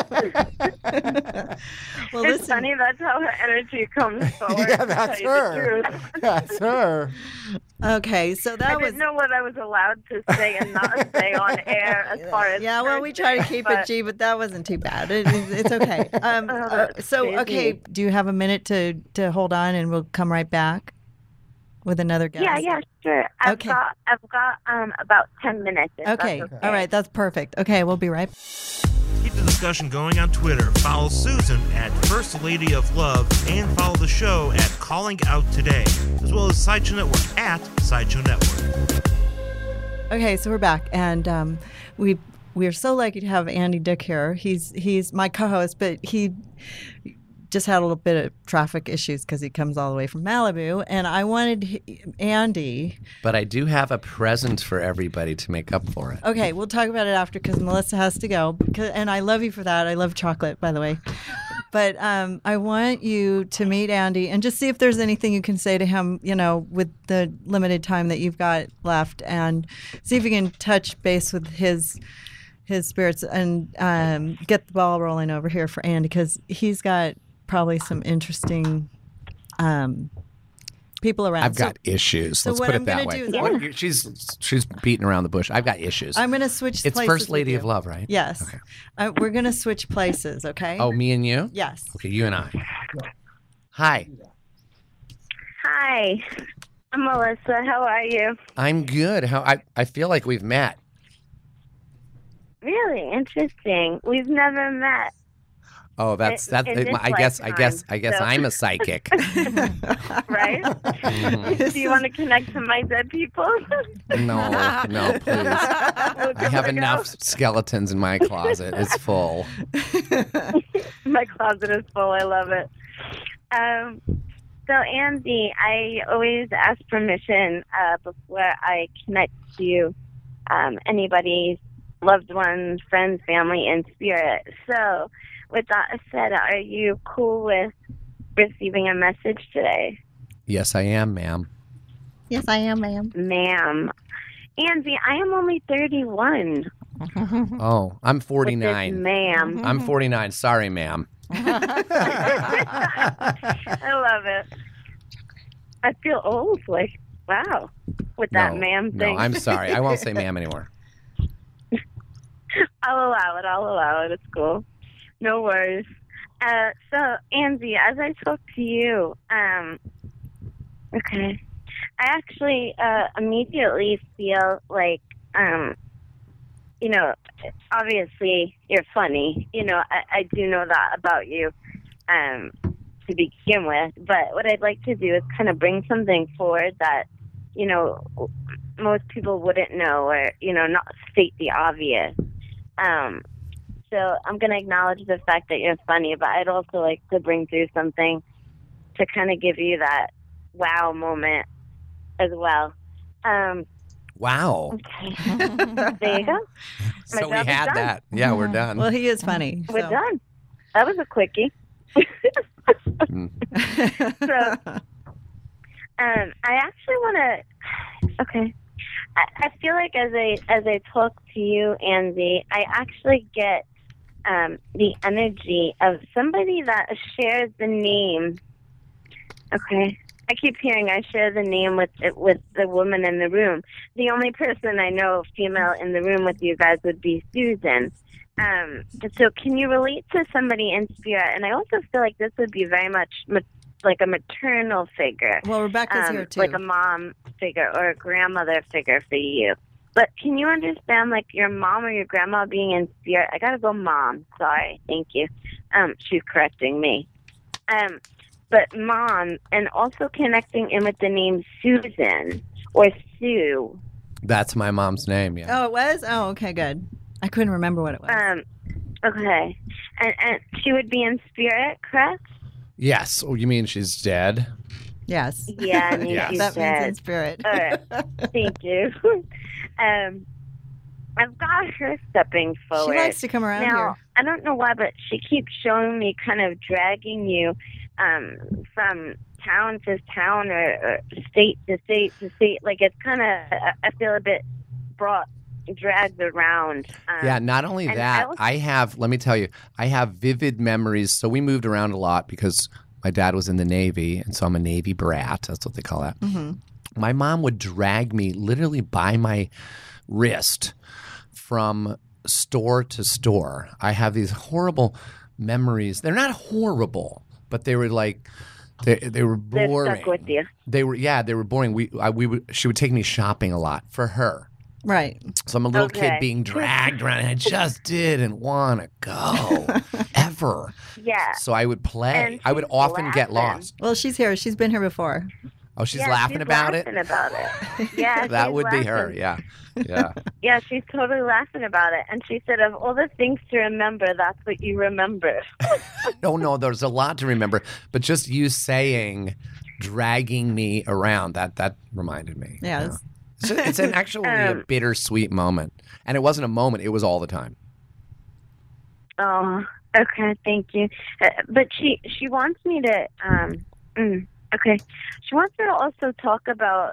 Well, It's listen. funny, that's how her energy comes forward. Yeah, to that's tell you the her. truth. That's her. Okay, so I that was. didn't know what I was allowed to say and not say on air as far as. Yeah, well, we try to keep it G, but that wasn't too bad. It's okay. that's So, crazy. okay, do you have a minute to hold on, and we'll come right back with another guest? Yeah, sure. I've Okay. got about 10 minutes. if that's Okay. All right. That's perfect. Okay, we'll be right. Keep the discussion going on Twitter. Follow Susan at First Lady of Love and follow the show at Calling Out Today, as well as Sideshow Network at Sideshow Network. Okay, so we're back, and we are so lucky to have Andy Dick here. He's my co-host, but he just had a little bit of traffic issues because he comes all the way from Malibu, and I wanted Andy. But I do have a present for everybody to make up for it. Okay, we'll talk about it after because Melissa has to go, and I love you for that. I love chocolate, by the way. But I want you to meet Andy and just see if there's anything you can say to him, with the limited time that you've got left, and see if you can touch base with his spirits and get the ball rolling over here for Andy because he's got probably some interesting people around. I've got issues. so Let's what put I'm it that gonna way. do is- She's beating around the bush. I've got issues. I'm going to switch It's places First with Lady you. of Love, right? Yes. Okay. We're going to switch places, okay? Oh, me and you? Yes. Okay, you and I. Hi. Hi, I'm Melissa. How are you? I'm good. I feel like we've met. Really interesting. We've never met. Oh, that's In this I guess lifetime, so- I'm a psychic. Right? Mhm. Do you want to connect to my dead people? No, please. I have enough skeletons in my closet. It's full. My closet is full. I love it. So, Andy, I always ask permission before I connect to anybody's loved ones, friends, family, and spirit. So, with that said, are you cool with receiving a message today? Yes, I am, ma'am. Yes, I am, ma'am. Ma'am. Andy, I am only 31. Oh, I'm With this 49. ma'am. I'm 49. Sorry, ma'am. I love it. I feel old, like, wow, with that ma'am thing. No, I'm sorry. I won't say ma'am anymore. I'll allow it. It's cool. No worries. So, Andy, as I talk to you, okay, I actually immediately feel like, you know, obviously you're funny. You know, I do know that about you to begin with. But what I'd like to do is kind of bring something forward that, you know, most people wouldn't know, or, you know, not state the obvious. So I'm going to acknowledge the fact that you're funny, but I'd also like to bring through something to kind of give you that wow moment as well. Wow. Okay. There you go. My So we job is had done. that. Yeah, we're done. Well, he is funny. We're so. done. That was a quickie. So, I actually want to. Okay. I feel like as I talk to you, Andy, I actually get the energy of somebody that shares the name. Okay. I keep hearing I share the name with the woman in the room. The only person I know female in the room with you guys would be Susan. So can you relate to somebody in spirit? And I also feel like this would be very much like a maternal figure. Well, Rebecca's here too. Like a mom figure or a grandmother figure for you. But can you understand, like, your mom or your grandma being in spirit? I gotta go mom. Sorry. Thank you. She's correcting me. But mom, and also connecting in with the name Susan or Sue. That's my mom's name, yeah. Oh, it was? Oh, okay, good. I couldn't remember what it was. Okay. And she would be in spirit, correct? Yes. Oh, you mean she's dead? Yes. Yeah, I mean, Yes. she's That means in dead. spirit. All right. Thank you. I've got her stepping forward. She likes to come around Now, here. I don't know why, but she keeps showing me kind of dragging you from town to town or state to state to state. Like, it's kind of, I feel a bit dragged around. Yeah, not only and that, let me tell you, I have vivid memories. So we moved around a lot because my dad was in the Navy, and so I'm a Navy brat. That's what they call that. Mm-hmm. My mom would drag me literally by my wrist from store to store. I have these horrible memories. They're not horrible, but they were like, they were They're boring. stuck with you. They were boring. She would take me shopping a lot for her. Right. So I'm a little kid Okay. being dragged around, and I just didn't want to go ever. Yeah. So I would play. And I would she's often get laughing. lost. Well, she's here. She's been here before. Oh, she's Yeah, laughing about laughing it? about it. Yeah, That she's would be her. laughing. Yeah. Yeah. Yeah, she's totally laughing about it. And she said, of all the things to remember, that's what you remember. No, there's a lot to remember. But just you saying, dragging me around, that reminded me. Yeah. Yeah. It's an actually a bittersweet moment. And it wasn't a moment. It was all the time. Oh, okay, thank you. But she wants me to, okay. She wants me to also talk about,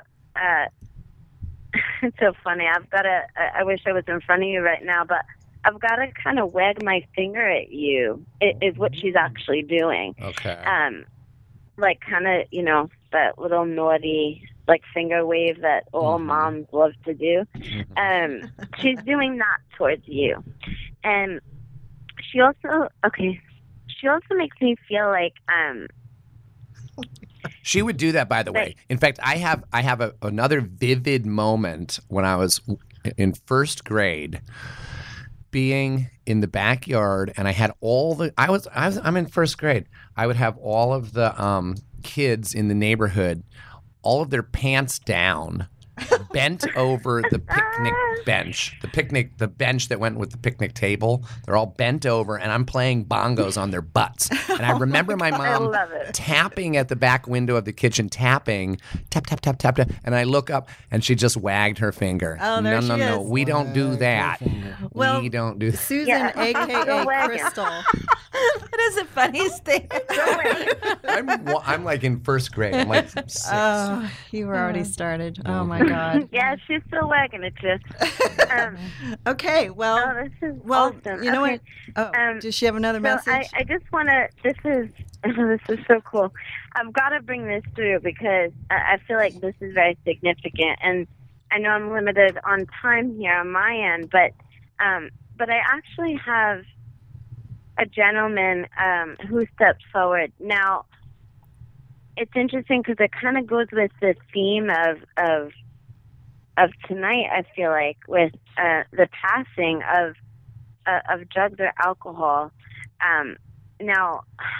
it's so funny. I wish I was in front of you right now, but I've got to kind of wag my finger at you, is what she's actually doing. Okay. Like kind of, you know, that little naughty, like, finger wave that all moms love to do. She's doing that towards you. And she also makes me feel like, She would do that, by the way. In fact, I have another vivid moment when I was in first grade, being in the backyard, and I had all the. I'm in first grade. I would have all of the kids in the neighborhood, all of their pants down, bent over the picnic bench, the bench that went with the picnic table. They're all bent over, and I'm playing bongos on their butts. And I remember my mom tapping at the back window of the kitchen, tapping, tap, tap, tap, tap, tap. And I look up, and she just wagged her finger. Oh, there she no, is. we don't do that. Well, we don't do that. Susan, a.k.a. Crystal. That is the funniest thing. I'm like in first grade. I'm like 6. Oh, you were already started. Oh, my God. Yeah, she's still wagging it, just. Okay, well, Oh, this is well, awesome. you know Okay. what? Oh, does she have another So message? I just want to. This is so cool. I've got to bring this through because I feel like this is very significant, and I know I'm limited on time here on my end, but I actually have a gentleman who stepped forward. Now, it's interesting because it kind of goes with the theme of tonight. I feel like with the passing of drugs or alcohol. Now,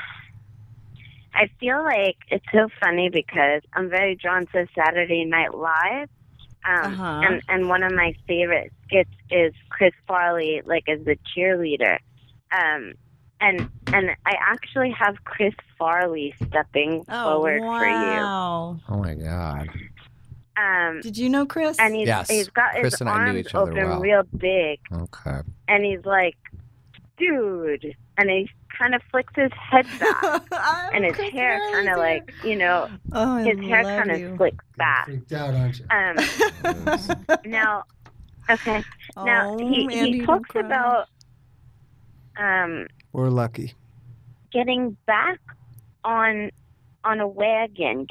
I feel like it's so funny because I'm very drawn to Saturday Night Live. And one of my favorite skits is Chris Farley, like as the cheerleader. And I actually have Chris Farley stepping forward for you. Wow. Oh my God. Did you know Chris? And he's Yes. got Chris his and I knew arms each other open well. real big, Okay. and he's like, "Dude," and he kind of flicks his head back, and his hair kind of like, oh, his hair kind of flicks back. Freaked out, aren't you? Now, okay. Now Oh, he Andy, don't talks cry. about We're lucky. getting back on a wagon,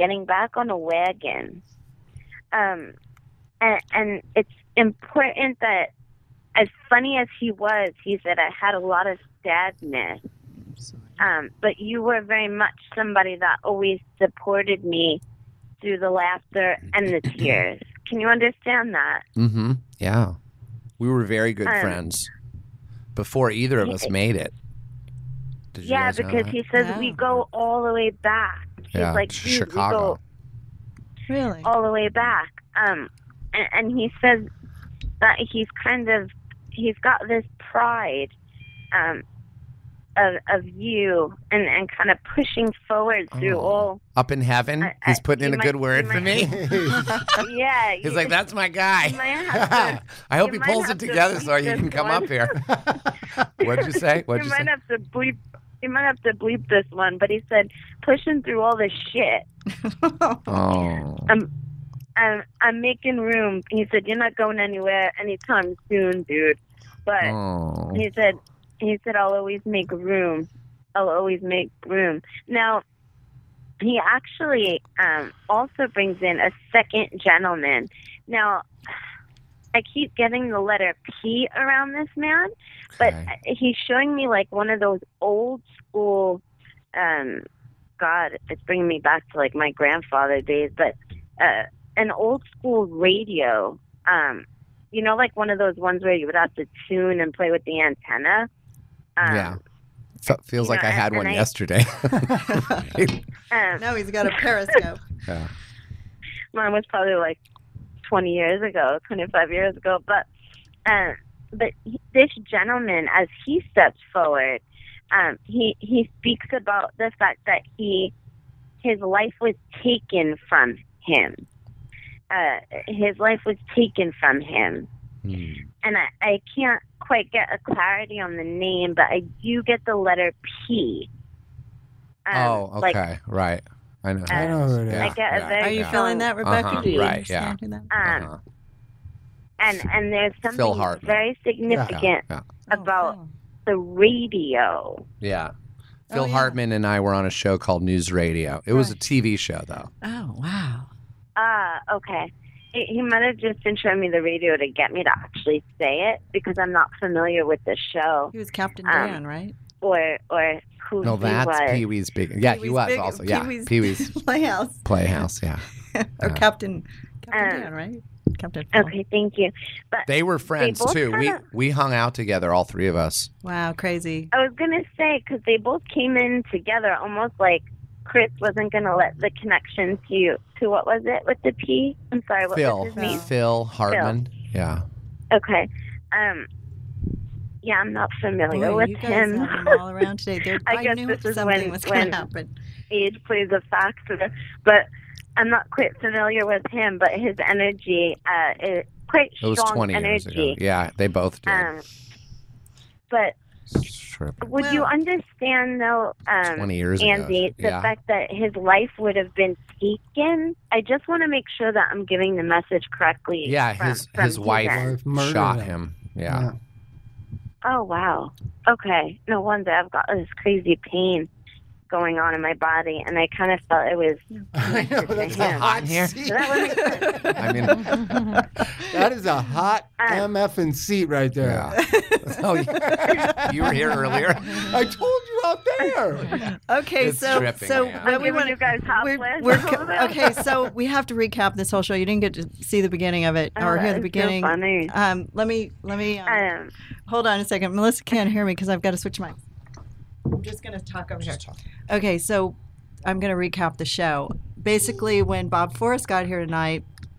and it's important that, as funny as he was, he said I had a lot of sadness. But you were very much somebody that always supported me through the laughter and the tears. Can you understand that? Mm-hmm. Yeah. We were very good friends before either of us made it. Did you Yeah, guys know because that? he says Yeah. we go all the way back. He's Yeah, like, to dude, Chicago. we go Really? all the way back. And he says that he's got this pride of you and kind of pushing forward through all. Up in heaven, he's putting in you a good might- word you for me. Yeah. He's like, that's my guy. You might have to- I hope you he might pulls have it to together so bleep you can this come one. up here. What'd you say? What'd You you say? might have to bleep. You might have to bleep this one, but he said pushing through all this shit. Oh. I'm making room. He said you're not going anywhere anytime soon, dude. But Oh. he said I'll always make room. I'll always make room. Now, he actually also brings in a second gentleman. Now, I keep getting the letter P around this man, but Okay. he's showing me like one of those old school. God, it's bringing me back to like my grandfather days, but an old school radio. Like one of those ones where you would have to tune and play with the antenna. Yeah. Feels like I had and one I- yesterday. Now he's got a periscope. Yeah. Mine was probably like 20 years ago, 25 years ago. But this gentleman, as he steps forward, he speaks about the fact that his life was taken from him. His life was taken from him. And I can't quite get a clarity on the name, but I do get the letter P. Oh, okay. Right. I know. I know who it is. I get a very Are you Yeah. feeling that, Rebecca? Uh-huh, Do you right, yeah. understand that? Uh-huh. And there's Phil something Hartman. very significant Yeah. about Oh, the radio. Yeah. Oh, Phil yeah. Hartman and I were on a show called News Radio. It was a Right. TV show, though. oh, wow. Okay. He might have just been showing me the radio to get me to actually say it because I'm not familiar with the show. He was Captain Dan, right? or who No, he that's was. Pee Wee's big. Yeah, he Pee-wee's was big- also. Yeah, Pee-wee's Pee Wee's Playhouse. Playhouse. Yeah, Or Captain Dan, right? Captain Phil. Okay, thank you. But they were friends both too. We hung out together, all three of us. Wow, crazy. I was gonna say because they both came in together, almost like Chris wasn't gonna let the connection to what was it with the P? I'm sorry, what was his name? Phil Hartman. Yeah. Okay. Yeah, I'm not familiar Boy, with you guys him. have them all around today. I guess knew this is something was going when to happen. age plays a factor, but I'm not quite familiar with him. But his energy, is quite It was strong 20 years energy. ago. Yeah, they both did. But Tripping. would you understand though, 20 years ago. Andy, the Yeah. fact that his life would have been taken? I just want to make sure that I'm giving the message correctly. Yeah, from his wife end. Murdered shot him. him. Yeah. Oh wow. Okay. No wonder I've got this crazy pain going on in my body, and I kind of felt it was. I know, that's a him. hot Here. seat. So that would make sense. I mean, That is a hot MF seat right there. yeah. Oh, yeah. You were here earlier. I told you out there. Okay, It's so tripping, so man. what I'm we giving want you guys hot we're, bliss. we're okay, so we have to recap this whole show. You didn't get to see the beginning of it or hear the that is beginning. So funny. Let me hold on a second. Melissa can't hear me because I've got to switch mics. I'm just going to talk over here. Okay, so I'm going to recap the show. Basically, when Bob Forrest got here tonight,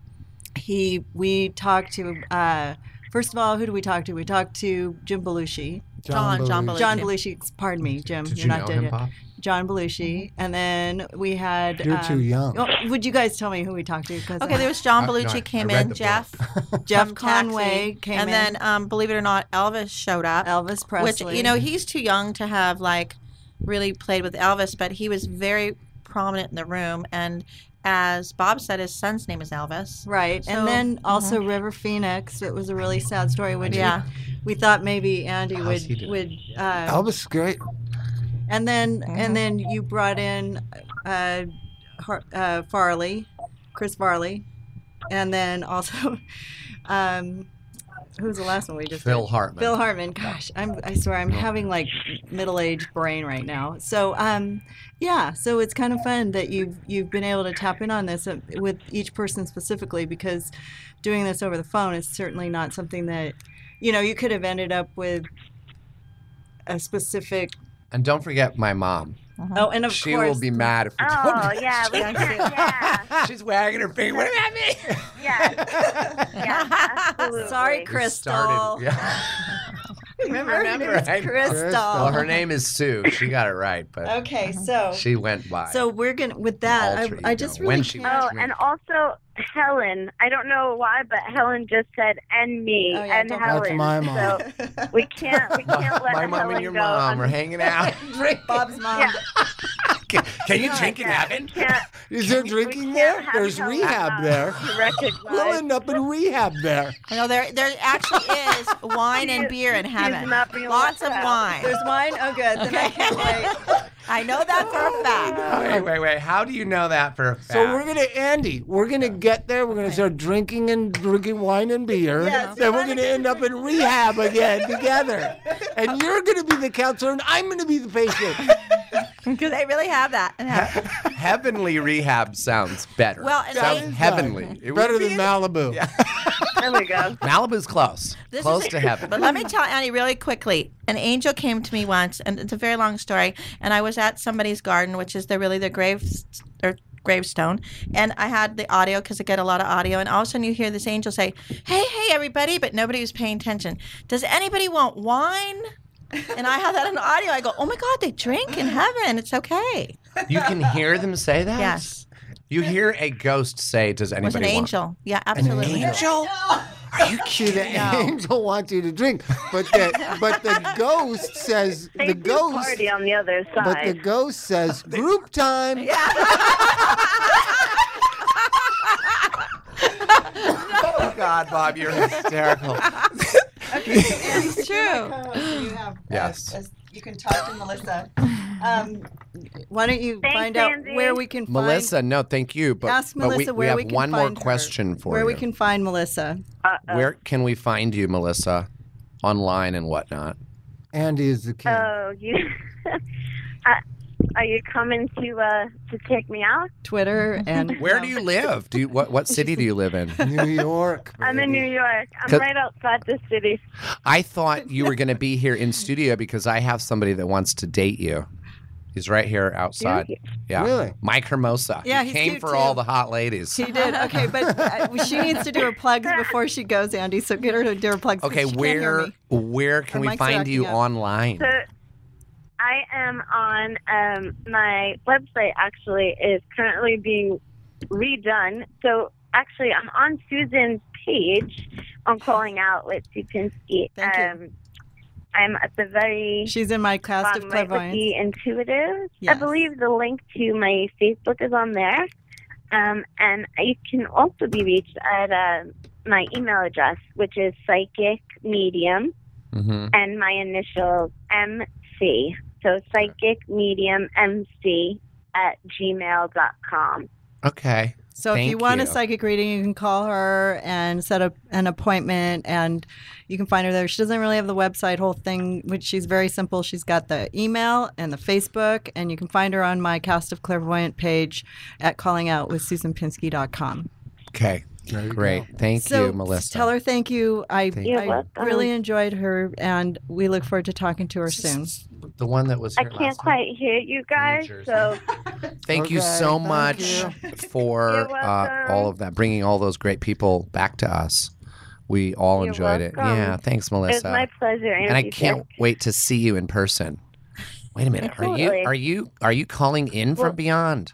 we talked to first of all, who do we talk to? We talked to Jim Belushi. John Belushi. John Belushi, pardon me, Jim. Did you're you not know dead him, yet. Bob? John Belushi, and then we had. You're too young. Oh, would you guys tell me who we talked to? 'Cause, Okay, there was John No, Belushi I came read in, the Jeff Jeff from Conway Taxi, came and in. then believe it or not, Elvis showed up. Elvis Presley. Which, you know, he's too young to have like really played with Elvis, but he was very prominent in the room. And as Bob said, his son's name is Elvis. Right, So- and then also River Phoenix. It was a really sad story. Which Yeah. we thought maybe Andy How's he doing? would. Elvis is great. And then you brought in Farley, Chris Farley, and then also who's the last one we just Phil did? Hartman. Phil Hartman. Gosh, I swear I'm having like middle-aged brain right now. So yeah, so it's kind of fun that you've been able to tap in on this with each person specifically, because doing this over the phone is certainly not something that you could have ended up with a specific. And don't forget my mom. Oh, and of She course, will be mad if we Oh don't. yeah, we can't, yeah, She's wagging her finger. What about me? yeah, absolutely. Sorry, We Crystal. started- Yeah. Remember, her name is right? Crystal. Well, her name is Sue. She got it right, but Okay, so she went by. we're gonna with that. Alter I ego. just When really she can't. Oh, and also Helen. I don't know why, but Helen just said "and me" Oh, yeah, and don't- Helen. That's my mom. So we can't let my mom Helen and your go. mom are hanging out. Bob's mom. Yeah. Can you drink in heaven? Can't, Is there we drinking can't there? have There's Helen, rehab there. We'll recognize. end up in rehab there. You know, there actually is wine and beer in heaven. not being Lots of left out. wine. There's wine. Oh, good. Then I can't wait. I know that for a fact. Wait. How do you know that for a fact? So we're gonna get there. We're gonna start drinking wine and beer. Yes. Then we're gonna end up in rehab again together. And you're gonna be the counselor, and I'm gonna be the patient. Because they really have that. And have- Heavenly rehab sounds better. Well, and sounds they- heavenly. It would Better be than Malibu. There we go. Malibu's close. This Close is- to heaven. But let me tell Annie really quickly. An angel came to me once, and it's a very long story. And I was at somebody's garden, which is their gravestone, and I had the audio because I get a lot of audio. And all of a sudden, you hear this angel say, "Hey, everybody!" But nobody was paying attention. Does anybody want wine? And I had that on audio. I go, "Oh my God, they drink in heaven. It's okay." You can hear them say that? Yes. You hear a ghost say, does It was anybody an want? angel. Yeah, absolutely. Angel? Are you See, the kidding? angel wants you to drink, but the ghost says They do party on the other But the side. ghost says group time. Oh, God, Bob, you're hysterical. It's true. You have, Yes. you can talk to Melissa. Why don't you Thanks, find out Andy. where we can find Melissa, no, thank you. But, Ask but Melissa we where have we can one more find her. question for where you. we can find Melissa. Where can we find you, Melissa? Online and whatnot. Andy is the king. Oh, you. Are you coming to take me out? Twitter and Where do you live? What city do you live in? New York. I'm in baby. New York. I'm 'Cause- right outside the city. I thought you were going to be here in studio because I have somebody that wants to date you. He's right here outside. Yeah. Really? Mike Hermosa. Yeah, he he's came cute, for too. all the hot ladies. She did. Okay, but she needs to do her plugs before she goes, Andy. So get her to do her plugs. 'cause Okay, she can't hear where me. can Her we mics are find you acting up. online? So I am on my website. Actually, is currently being redone. So actually, I'm on Susan's page on Calling Out with Sue Pinsky. Thank you. I'm at the very She's in my cast of bottom right with clairvoyance. the intuitive. Yes. I believe the link to my Facebook is on there. And you can also be reached at my email address, which is psychic medium Mm-hmm. and my initials MC. So psychic medium MC at gmail.com. Okay. So if you Thank want a you. psychic reading, you can call her and set up an appointment, and you can find her there. She doesn't really have the website whole thing, which she's very simple. She's got the email and the Facebook, and you can find her on my Cast of Clairvoyant page at callingoutwithsusanpinsky.com. Okay. There you Great. go. Thank So you, Melissa. tell her thank you. You're I welcome. really enjoyed her, and we look forward to talking to her soon. The one that was I here can't last quite hear you guys, Jersey. so Thank you Okay, so thank much you. for You're welcome. all of that, bringing all those great people back to us. We all You're enjoyed it. welcome. Yeah, thanks, it was Melissa. my pleasure. And I Andy. can't wait to see you in person. Wait a minute. Absolutely. Are you calling in from Well- beyond?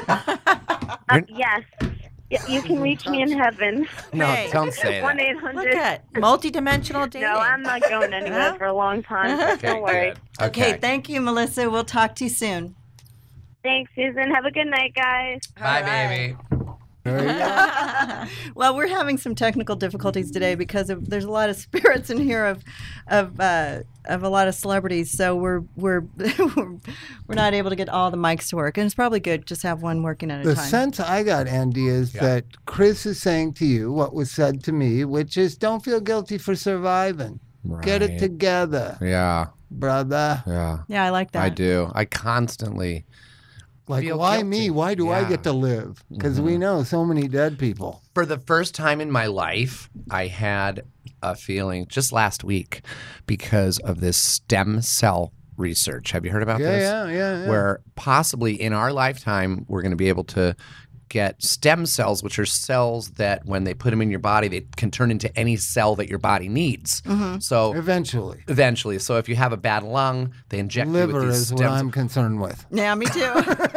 Yes. You can reach me in heaven. No, Hey. don't say that. 1-800. Look at multidimensional dating. No, I'm not going anywhere Huh? for a long time. Okay, Don't worry. good. Okay, thank you, Melissa. We'll talk to you soon. Thanks, Susan. Have a good night, guys. Bye, baby. There you go. Well, we're having some technical difficulties today because there's a lot of spirits in here of a lot of celebrities, so we're we're not able to get all the mics to work, and it's probably good just have one working at a The time. sense I got, Andy, is Yeah. that Chris is saying to you what was said to me, which is don't feel guilty for surviving. Get it Right. together, Yeah, brother. yeah. Yeah, I like that. I do. I constantly. Like, Feel why guilty. me? Why do I Yeah. get to live? Because we know so many dead people. For the first time in my life, I had a feeling just last week because of this stem cell research. Have you heard about this? Yeah. Where possibly in our lifetime, we're going to be able to get stem cells, which are cells that when they put them in your body, they can turn into any cell that your body needs. So Eventually. eventually, so if you have a bad lung, they inject you Liver with these is what stem I'm concerned with. Yeah, me too.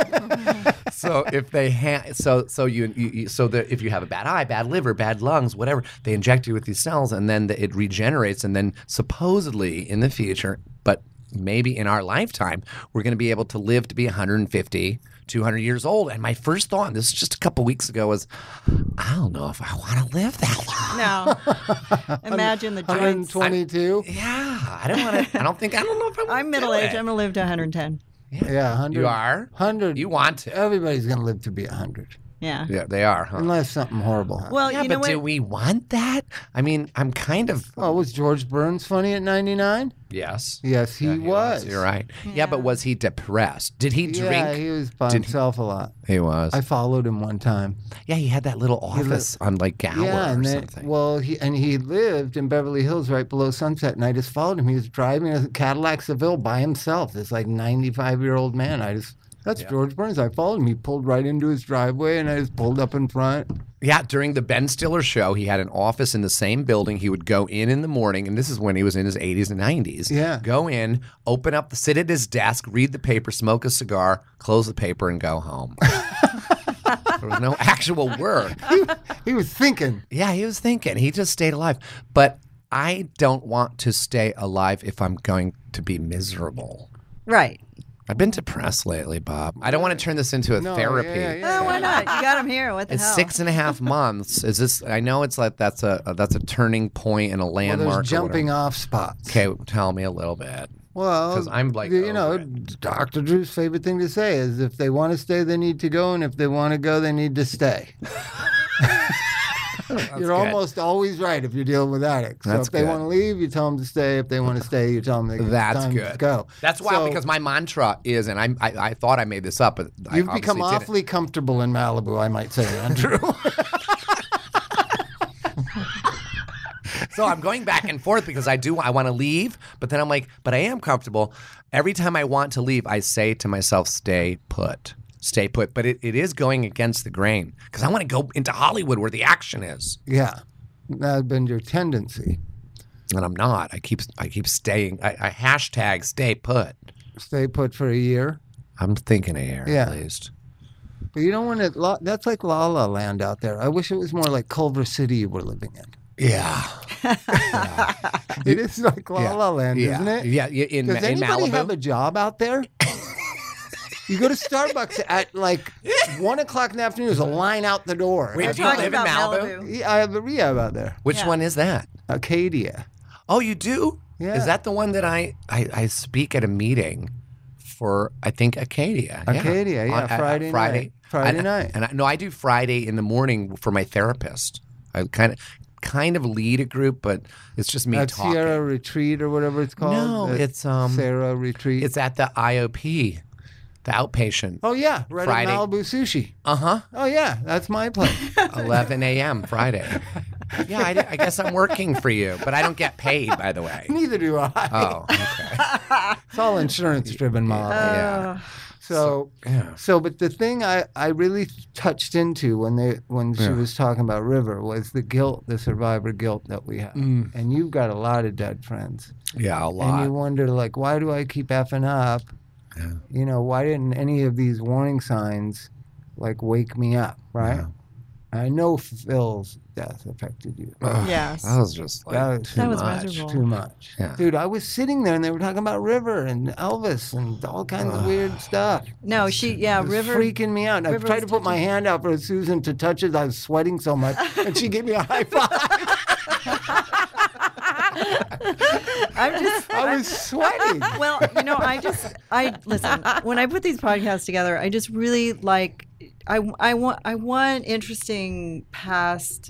So if they so that if you have a bad eye, bad liver, bad lungs, whatever, they inject you with these cells, and then it regenerates, and then supposedly in the future, but maybe in our lifetime, we're going to be able to live to be 150, 200 years old. And my first thought, and this was just a couple weeks ago, was, I don't know if I want to live that long. No. Imagine the joints. 122? Yeah, I don't want to. I don't know if I want. I'm middle aged. I'm going to live to 110. Yeah, 100. You are. 100. You want to? Everybody's going to live to be 100. Yeah. Yeah, they are. Huh? Unless something horrible happens. Well, Yeah, you know but do what? we want that? I mean, I'm kind of. Oh, was George Burns funny at 99? Yes. Yes, he Yeah, was. You're right. Yeah, but was he depressed? Did he drink? Yeah, he was by Did he- himself a lot. He was. I followed him one time. Yeah, he had that little office on like Gower Yeah, or and then, something. well, he lived in Beverly Hills right below Sunset, and I just followed him. He was driving a Cadillac Seville by himself. This like 95-year-old man. That's George Burns. I followed him. He pulled right into his driveway, and I just pulled up in front. Yeah, during the Ben Stiller show, he had an office in the same building. He would go in the morning, and this is when he was in his 80s and 90s. Yeah. Go in, open up, sit at his desk, read the paper, smoke a cigar, close the paper, and go home. There was no actual work. He was thinking. Yeah, he was thinking. He just stayed alive. But I don't want to stay alive if I'm going to be miserable. Right. I've been depressed lately, Bob. I don't want to turn this into a No, therapy. yeah. Oh, why not? You got him here. What the It's hell? 6.5 months. Is this? I know it's like that's a turning point and a Well, landmark. there's jumping off spots. Okay, tell me a little bit. Well, 'Cause I'm, like, you know, over it. Dr. Drew's favorite thing to say is if they want to stay, they need to go, and if they want to go, they need to stay. You're good. almost always right if you're dealing with addicts. So That's if they good. want to leave, you tell them to stay. If they want to stay, you tell them it's That's time good. to go. That's wild So because my mantra is, and I thought I made this up, but I you've obviously become didn't. awfully comfortable in Malibu, I might say, Andrew. So I'm going back and forth because I want to leave, but then I'm like, but I am comfortable. Every time I want to leave, I say to myself, stay put. Stay put. But it is going against the grain because I want to go into Hollywood where the action is. Yeah, that's been your tendency. And I'm not. I keep staying. I hashtag stay put. Stay put for a year. I'm thinking a year Yeah. at least. But you don't want to. That's like La La Land out there. I wish it was more like Culver City you were living in. Yeah. It is like La La Land, isn't it? Yeah. In Does anybody Malibu. have a job out there? You go to Starbucks at like 1 o'clock in the afternoon. There's a line out the door. Wait, We're do you talking live in about Malibu? Yeah, I have a rehab out there. Which Yeah. one is that? Acadia. Oh, you do? Yeah. Is that the one that I speak at a meeting for, I think, Acadia? Acadia, yeah, Friday Friday night. And I do Friday in the morning for my therapist. I kind of lead a group, but it's just me At talking. Sierra Retreat or whatever it's called. No, it's Sarah Retreat. it's at the IOP, the outpatient. Oh yeah, right Friday. at Malibu Sushi. Uh-huh. Oh yeah, that's my place. 11 a.m. Friday. Yeah, I guess I'm working for you, but I don't get paid, by the way. Neither do I. Oh, okay. It's all insurance driven, Molly. Yeah. So, Yeah. but the thing I really touched into when she was talking about River was the guilt, the survivor guilt that we have. And you've got a lot of dead friends. Yeah, a And lot. you wonder, like, why do I keep effing up? Yeah. You know, why didn't any of these warning signs, like, wake me up, right? Yeah. I know Phil's death affected you. Ugh, Yes. That was just like That was- too That was much. miserable. Too much. Yeah. Dude, I was sitting there and they were talking about River and Elvis and all kinds of weird stuff. No, It was River. freaking me out. And I River tried was to put my hand out for Susan to touch it. I was sweating so much. And she gave me a high five. I was sweating. Well, I listen. When I put these podcasts together, I just really like. I want interesting past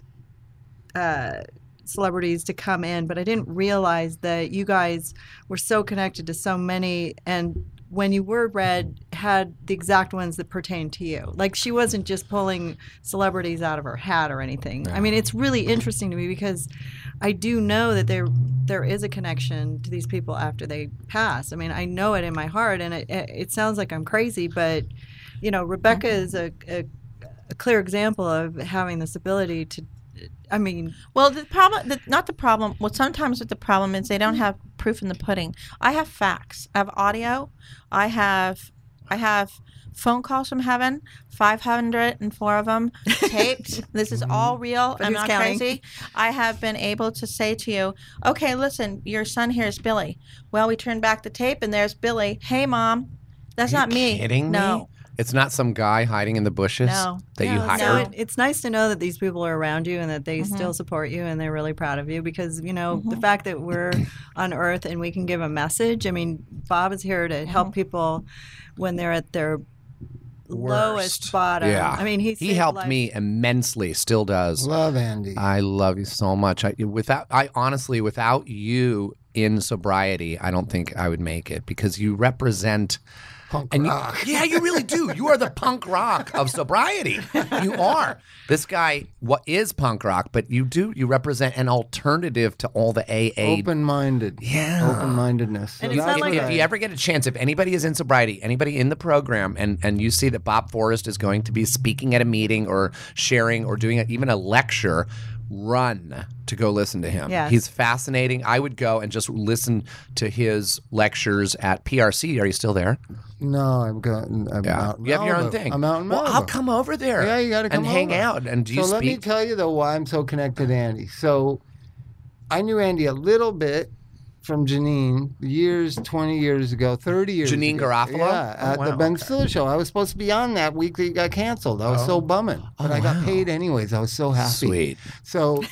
celebrities to come in, but I didn't realize that you guys were so connected to so many, and when you were read, had the exact ones that pertain to you. Like she wasn't just pulling celebrities out of her hat or anything. I mean, it's really interesting to me because I do know that there is a connection to these people after they pass. I mean, I know it in my heart, and it sounds like I'm crazy, but you know, Rebecca is a clear example of having this ability to. I mean, Well, the problem, not the problem. Well, sometimes what the problem is they don't have proof in the pudding. I have facts. I have audio. I have phone calls from heaven. 504 of them taped. This is all real. But I'm who's not counting? crazy. I have been able to say to you, okay, listen, your son here is Billy. Well, we turn back the tape and there's Billy. Hey, Mom. That's Are not you me. kidding me? No. It's not some guy hiding in the bushes No. that you no, hired. it's nice to know that these people are around you and that they still support you and they're really proud of you because, you know, the fact that we're on Earth and we can give a message. I mean, Bob is here to help people when they're at their lowest bottom. Yeah. I mean, he he helped me immensely, still does. Love Andy. I love you so much. Honestly, without you in sobriety, I don't think I would make it because you represent Punk and rock. yeah, you really do. You are the punk rock of sobriety. You are. This guy is punk rock, but you represent an alternative to all the AA. Open-minded. Yeah. Open-mindedness. And So it's not that's like- what If I- you ever get a chance, if anybody is in sobriety, anybody in the program, and you see that Bob Forrest is going to be speaking at a meeting or sharing or doing even a lecture, run to go listen to him. Yes. He's fascinating. I would go and just listen to his lectures at PRC. Are you still there? No, I'm out in You have your own Malibu. thing. I'm out in Well, Malibu. I'll come over there. Yeah, you got to come and hang over. out. And do you So let me speak? tell you, though, why I'm so connected to Andy. So I knew Andy a little bit from Janine 20 years ago, 30 years Janine ago. Garofalo? Yeah, Oh, at the wow, Ben okay. Stiller show. I was supposed to be on that week that he got canceled. I was so bumming. But I got wow. paid anyways. I was so happy. Sweet. So,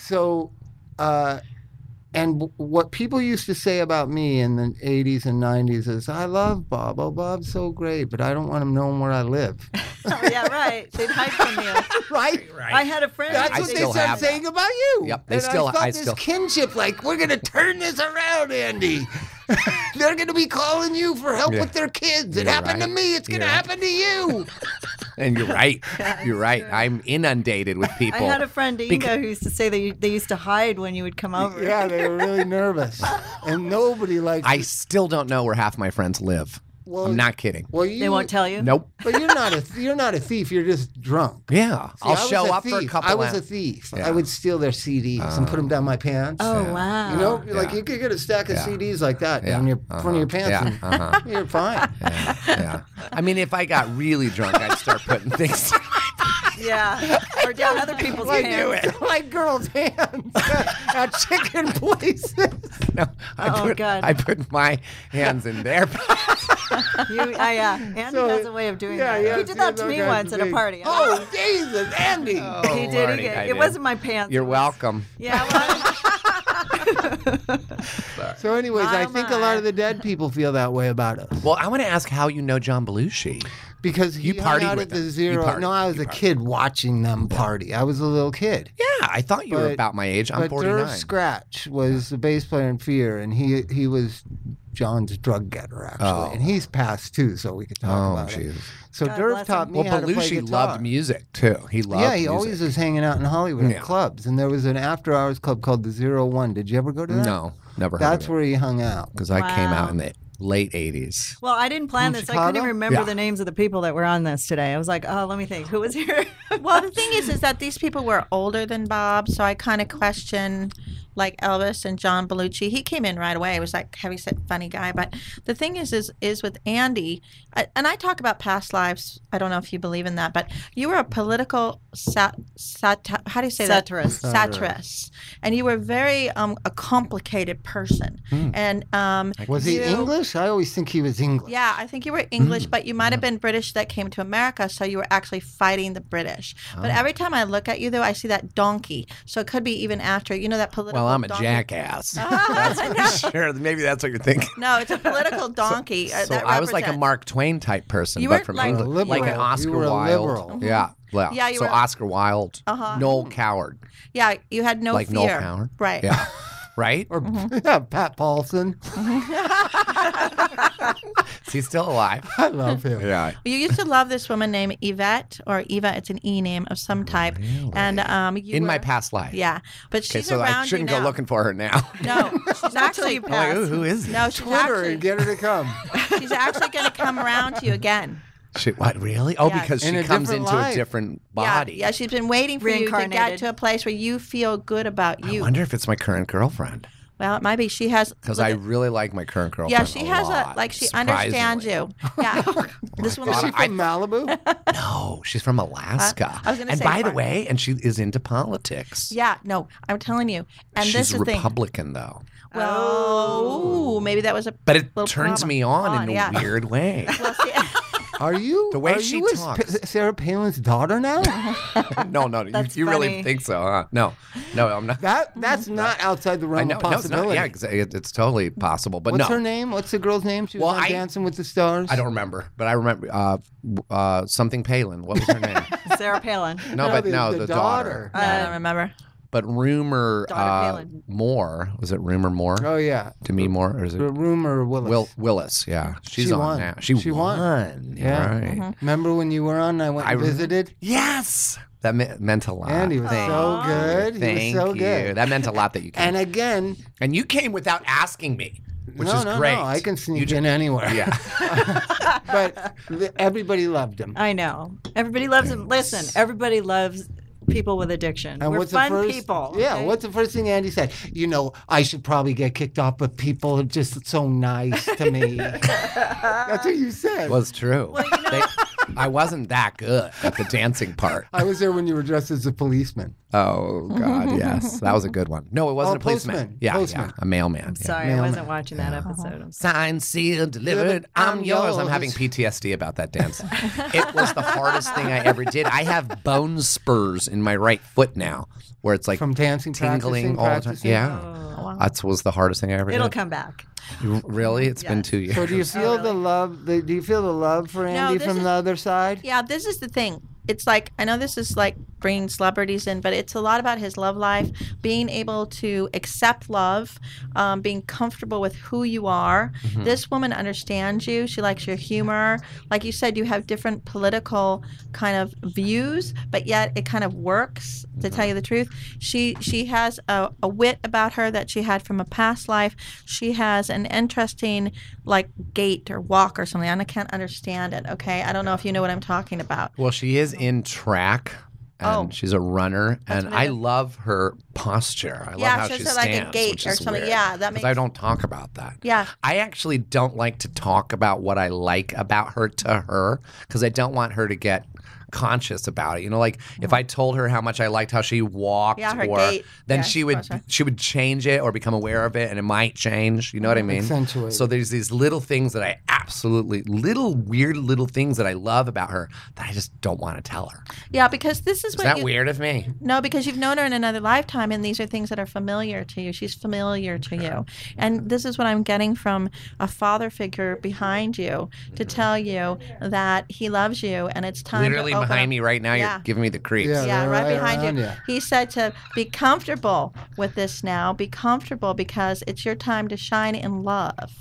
what people used to say about me in the 80s and 90s is, I love Bob. Oh, Bob's so great, but I don't want him knowing where I live. Oh, yeah, right. They'd hide from you. Right? I had a friend. That's I what they still start have saying about you. Yep, they And still- I thought I this still- kinship, like, we're going to turn this around, Andy. They're going to be calling you for help Yeah. with their kids. It You're happened to right. me. It's going to You're right. happen to you. And you're right. You're right. I'm inundated with I people. had a friend, Inga, who used to say that they used to hide when you would come over. Yeah, they were really nervous. And nobody likes I still don't know where half my friends live. Well, I'm not kidding. Well, you, They won't tell you? Nope. But you're not a thief. You're just drunk. Yeah. See, I'll I was show a up for a thief. couple I was a hours. thief. Yeah. I would steal their CDs and put them down my pants. Oh, wow. You know, like Yeah. you could get a stack of Yeah. CDs like that Yeah. down your front of your pants. Yeah. And you're fine. Yeah. I mean, if I got really drunk, I'd start putting things. Yeah. Or down other people's Like, pants. like girls' hands at chicken places. No, Oh, God. I put my hands in their pants. Yeah. Andy So, has a way of doing yeah, that. yeah, He did that to me once at a party. Oh, Jesus, Andy. He did. It wasn't my pants. You're It was- welcome. Yeah. Well, So, anyways, I think a lot of the dead people feel that way about us. Well, I want to ask how you know John Belushi. Because he You hung partied out with at the them. Zero. You partied. No, I was You a partied. kid watching them party. I was a little kid. Yeah, I thought you were But- about my age. I'm But 49. Derv Scratch was the bass player in Fear, and he was John's drug getter, actually. Oh. And he's passed, too, so we could talk Oh, about it. jeez. So God Derv bless taught him. me Well, how to play Belushi guitar. loved music too. He loved Yeah, he music. always was hanging out in Hollywood Yeah. at clubs. And there was an after-hours club called the 01. Did you ever go to that? No, never heard That's of it. where he hung out. Because I came out Wow. in the late 80s. well, I didn't plan From this. I couldn't Chicago? even remember Yeah. the names of the people that were on this today. I was like, oh, let me think. Who was here? Well, the thing is that these people were older than Bob, so I kind of question, like Elvis and John Belushi. He came in right away. He was like heavy-set, funny guy. But the thing is with Andy, and I talk about past lives. I don't know if you believe in that, but you were a political how do you say Satirist. that? Satirist, and you were very a complicated person. And Was he you- English? I always think he was English. Yeah, I think you were English, but you might have been British that came to America, so you were actually fighting the British. But every time I look at you, though, I see that donkey. So it could be even after, that political Well, I'm a donkey. jackass. That's for sure. Maybe that's what you're thinking. No, it's a political donkey. So that I was like a represents- Mark Twain type person, You but were from like- England, A liberal. like an You Oscar were a Wilde. liberal. Yeah, well, Yeah, you so were- Oscar Wilde, Uh-huh. Noel Coward, Yeah, you had no like fear. Noel Coward, Right. Yeah, right. Or yeah, Pat Paulson. Is he still alive? I love him. Yeah. You used to love this woman named Yvette, or Eva, it's an E name of some type. And you In my were- past life. Yeah. But Okay, she's so around I shouldn't you go now. looking for her now. No, she's actually I'm like, who is this? No, she's Twitter actually, and get her to come. she's actually going to come around to you again. What, really? Oh, Yeah. because In she a comes different into life. a different body. Yeah, she's been waiting for you to get Reincarnated. to a place where you feel good about I you. wonder if it's my current girlfriend. Well, it might be. She has. Because look I at- really like my current girlfriend. Yeah, she has lot, a like. She understands surprisingly. you. Yeah, this woman. Is she I- from Malibu? No, she's from Alaska. I was gonna and say by the Florida. way, and she is into politics. Yeah, no, I'm telling you. And she's this is the thing. Republican, though. Well, ooh, maybe that was a. But it little turns problem. me on in a yeah. weird way. Well, see, Are you? The way are she you is talks. Sarah Palin's daughter now? no, That's you really funny. think so, huh? No, I'm not. That's not outside the I realm know, of no, it's not. possibility. Yeah, it's totally possible. But What's no, her name? What's the girl's name? She was Well, on I- Dancing with the Stars. I don't remember. But I remember something Palin. What was her name? Sarah Palin. No, No, the the daughter. no, I don't remember. But Rumor Daughter Palin. Moore, was it Rumor Moore? Oh yeah, Demi Moore, or is it Rumor Willis. Willis? Yeah, she's She on won. now. She She won. won. Yeah. Right. Remember when you were on? I went and visited. Yes, that meant a lot. And he was Thank so you. good. Thank He was so you. good. That meant a lot that you came. And again, And you came without asking me, which no, is no, great. no, I can You sneak ju- in anywhere. Yeah. But everybody loved him. I know. Everybody loves him. Listen, everybody loves people with addiction. And We're what's fun the first, people. Yeah, okay? what's the first thing Andy said? I should probably get kicked off, but people are just so nice to me. That's what you said. It was true. I wasn't that good at the dancing part. I was there when you were dressed as a policeman. Oh God, yes, that was a good one. No, it wasn't a policeman. postman. Yeah, Postman. yeah, a mailman. I'm yeah. sorry, I Mailman. wasn't watching that episode. I'm sorry. Signed, sealed, delivered. I'm yours. I'm having PTSD about that dance. It was the hardest thing I ever did. I have bone spurs in my right foot now, where it's like From dancing, tingling practicing, all the time. practicing? Yeah. Oh, wow. That was the hardest thing I ever It'll did. come back. Really? It's been 2 years. So do you feel the love? Do you feel the love for Andy this from is- the other side? Yeah, this is the thing. It's like, I know this is like bringing celebrities in, but it's a lot about his love life, being able to accept love, being comfortable with who you are. This woman understands you. She likes your humor. Like you said, you have different political kind of views, but yet it kind of works, to tell you the truth. She has a wit about her that she had from a past life. She has an interesting like gait or walk or something. I can't understand it, okay? I don't know if you know what I'm talking about. Well, she is in track, and she's a runner, and what I I do. love her posture. I love Yeah, how she she has, stands, like, a gait which or is something. weird, Yeah, that 'cause I makes- don't talk about that. Yeah. I actually don't like to talk about what I like about her to her because I don't want her to get conscious about it. You know, like if I told her how much I liked how she walked, Yeah, her or gait. then Yeah, she would posture. she would change it or become aware of it, and it might change. You know what I mean? Accentuate So it. there's these little things that I absolutely weird little things that I love about her that I just don't want to tell her. Yeah, because this is Is what that you, weird of me? No, because you've known her in another lifetime, and these are things that are familiar to you. She's familiar to you. And this is what I'm getting from a father figure behind you to tell you that he loves you, and it's time Literally to open behind up. me right now, Yeah. you're giving me the creeps. Yeah. Yeah, they're right right behind around you. ya. He said to be comfortable with this now. Be comfortable because it's your time to shine in love.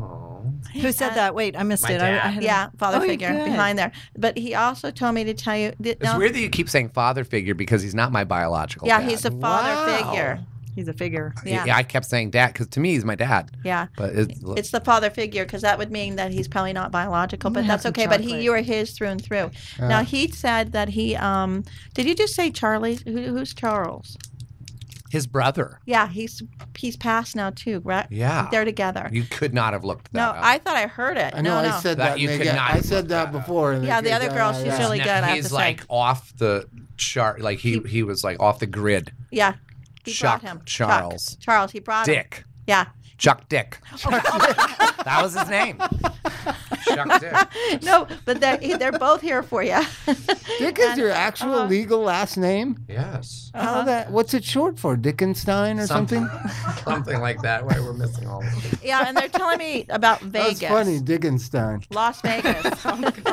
Who said that? Wait, I missed My it. dad. I had Yeah, father Oh, figure good. behind there. But he also told me to tell you. It's weird that you keep saying father figure because he's not my biological Yeah, dad. he's a father Wow. figure. He's a figure. Yeah. I kept saying dad because to me he's my dad. Yeah. But It's the father figure because that would mean that he's probably not biological, but Have that's some okay. But chocolate. you are his through and through. Now he said that he did you just say Charlie? Who's Charles? his brother. Yeah, he's passed now too, right? Yeah. They're together. You could not have looked that No, up. I thought I heard it. I know no, I no. said That that. you and could they not I look said that that up. before. and Yeah, they the other said, girl, she's really good, I have He's to like say. off the chart. Like he was like off the grid. Yeah. He Chuck brought him. Charles. Chuck. Charles, he brought him. Dick. Yeah. Chuck Dick. That was his name. Chuck Dick. No, but they're both here for you. Dick is your actual legal last name? Yes. How that? What's it short for? Dickenstein or something? Something like that. Why we're missing all this. Yeah, and they're telling me about Vegas. That's funny, Dickenstein. Las Vegas.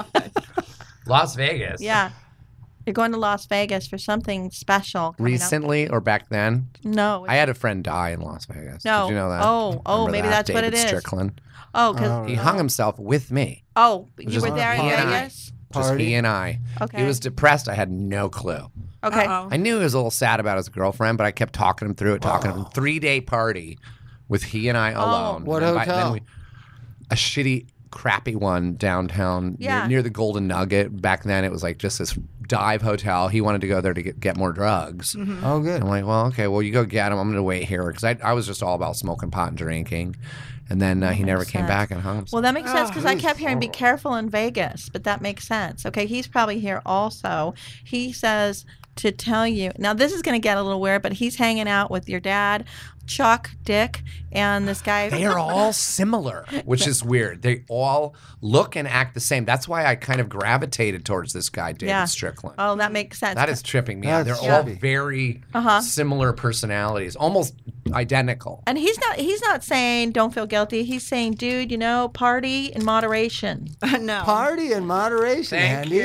Las Vegas. Yeah. You're going to Las Vegas for something special. coming up. Recently or back then? No. I had a friend die in Las Vegas. No. Did you know that? Oh, Remember maybe that? that's what it David is. Strickland. Oh, because He hung himself with me. you Just were there in he and I. Vegas. Just Party? he and I. Okay. He was depressed. I had no clue. Okay. Uh-oh. I knew he was a little sad about his girlfriend, but I kept talking him through it, talking to him. 3-day party with he and I alone. What And hotel? a shitty, crappy one downtown Yeah. near the Golden Nugget. Back then, it was like just this dive hotel. He wanted to go there to get more drugs. Oh, good. I'm like, well, okay, well, you go get him. I'm going to wait here because I was just all about smoking pot and drinking. And then he never came sense. back and hung himself. Well, that makes sense because I he's kept hearing be horrible. careful in Vegas, but that makes sense. Okay, he's probably here also. He says to tell you. Now, this is going to get a little weird, but he's hanging out with your dad, Chuck, Dick, and this guy. They are all similar, which is weird. They all look and act the same. That's why I kind of gravitated towards this guy, David Yeah. Strickland. Oh, that makes sense. That is tripping me out. They're That's all trippy. very similar personalities, almost identical. And he's not saying don't feel guilty. He's saying, dude, party in moderation. No. Party in moderation, Andy.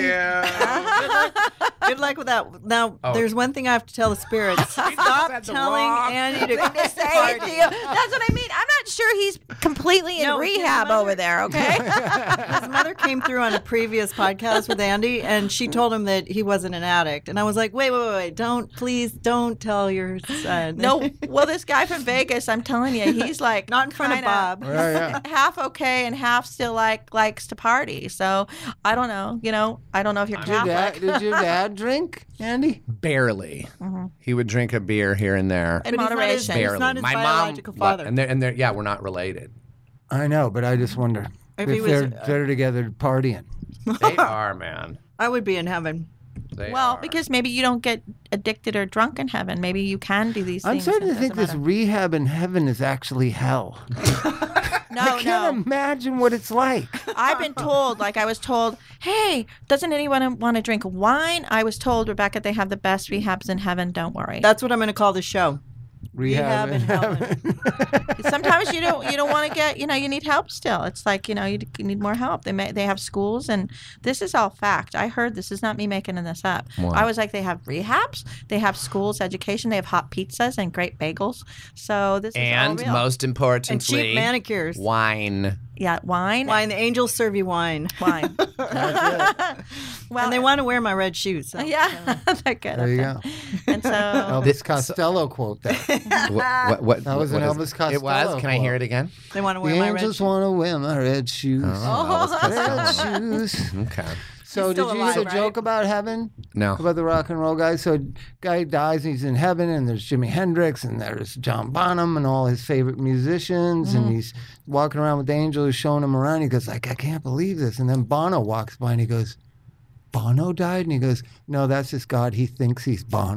Good luck with that. Now, there's one thing I have to tell the spirits. Stop said the telling wrong Andy to Say it to you. That's what I mean. I'm not sure he's completely in No, his rehab mother- over there, okay? His mother came through on a previous podcast with Andy, and she told him that he wasn't an addict. And I was like, wait, please don't tell your son. No, well, this guy from Vegas, I'm telling you, he's like Not in front of kinda Bob. Yeah. half okay and half still likes to party. So I don't know. I don't know if you're Catholic. Did your dad drink, Andy? Barely. He would drink a beer here and there. In But he's not his- moderation. he's Barely. not his My biological mom, father. and they're yeah, we're not related. I know, but I just wonder If if, he was, they're together partying. They are, man. I would be in heaven. They Well, are. because maybe you don't get addicted or drunk in heaven. Maybe you can do these I'm things. starting to and it think this doesn't rehab in heaven is actually hell. matter. I can't imagine what it's like. I've been told, I was told, hey, doesn't anyone want to drink wine? I was told, Rebecca, they have the best rehabs in heaven. Don't worry. That's what I'm going to call the show. Rehab and heaven. Sometimes you don't want to get, you need help still. It's like, you need more help. They have schools, and this is all fact. I heard this is not me making this up. Wow. I was like, they have rehabs, they have schools, education, they have hot pizzas and great bagels. So this is And all real. most importantly, And cheap manicures. wine. Yeah, wine. Wine. The angels serve you wine. Wine. Well, And they want to wear my red shoes. So. yeah, they're good. There you go. And so Elvis Costello quote there. What, That was what an is- Elvis Costello It was. Can I hear it again? They want to The wear my red angels shoes. want to wear my red shoes. Oh, Elvis Red Costello. shoes. Okay. So He's did still you hear the alive, joke right? about heaven? No. About the rock and roll guy? So guy dies and he's in heaven, and there's Jimi Hendrix and there's John Bonham and all his favorite musicians, and he's walking around with the angel who's showing him around. He goes like, I can't believe this. And then Bono walks by and he goes, Bono died? And he goes, no, that's just God. He thinks he's Bono.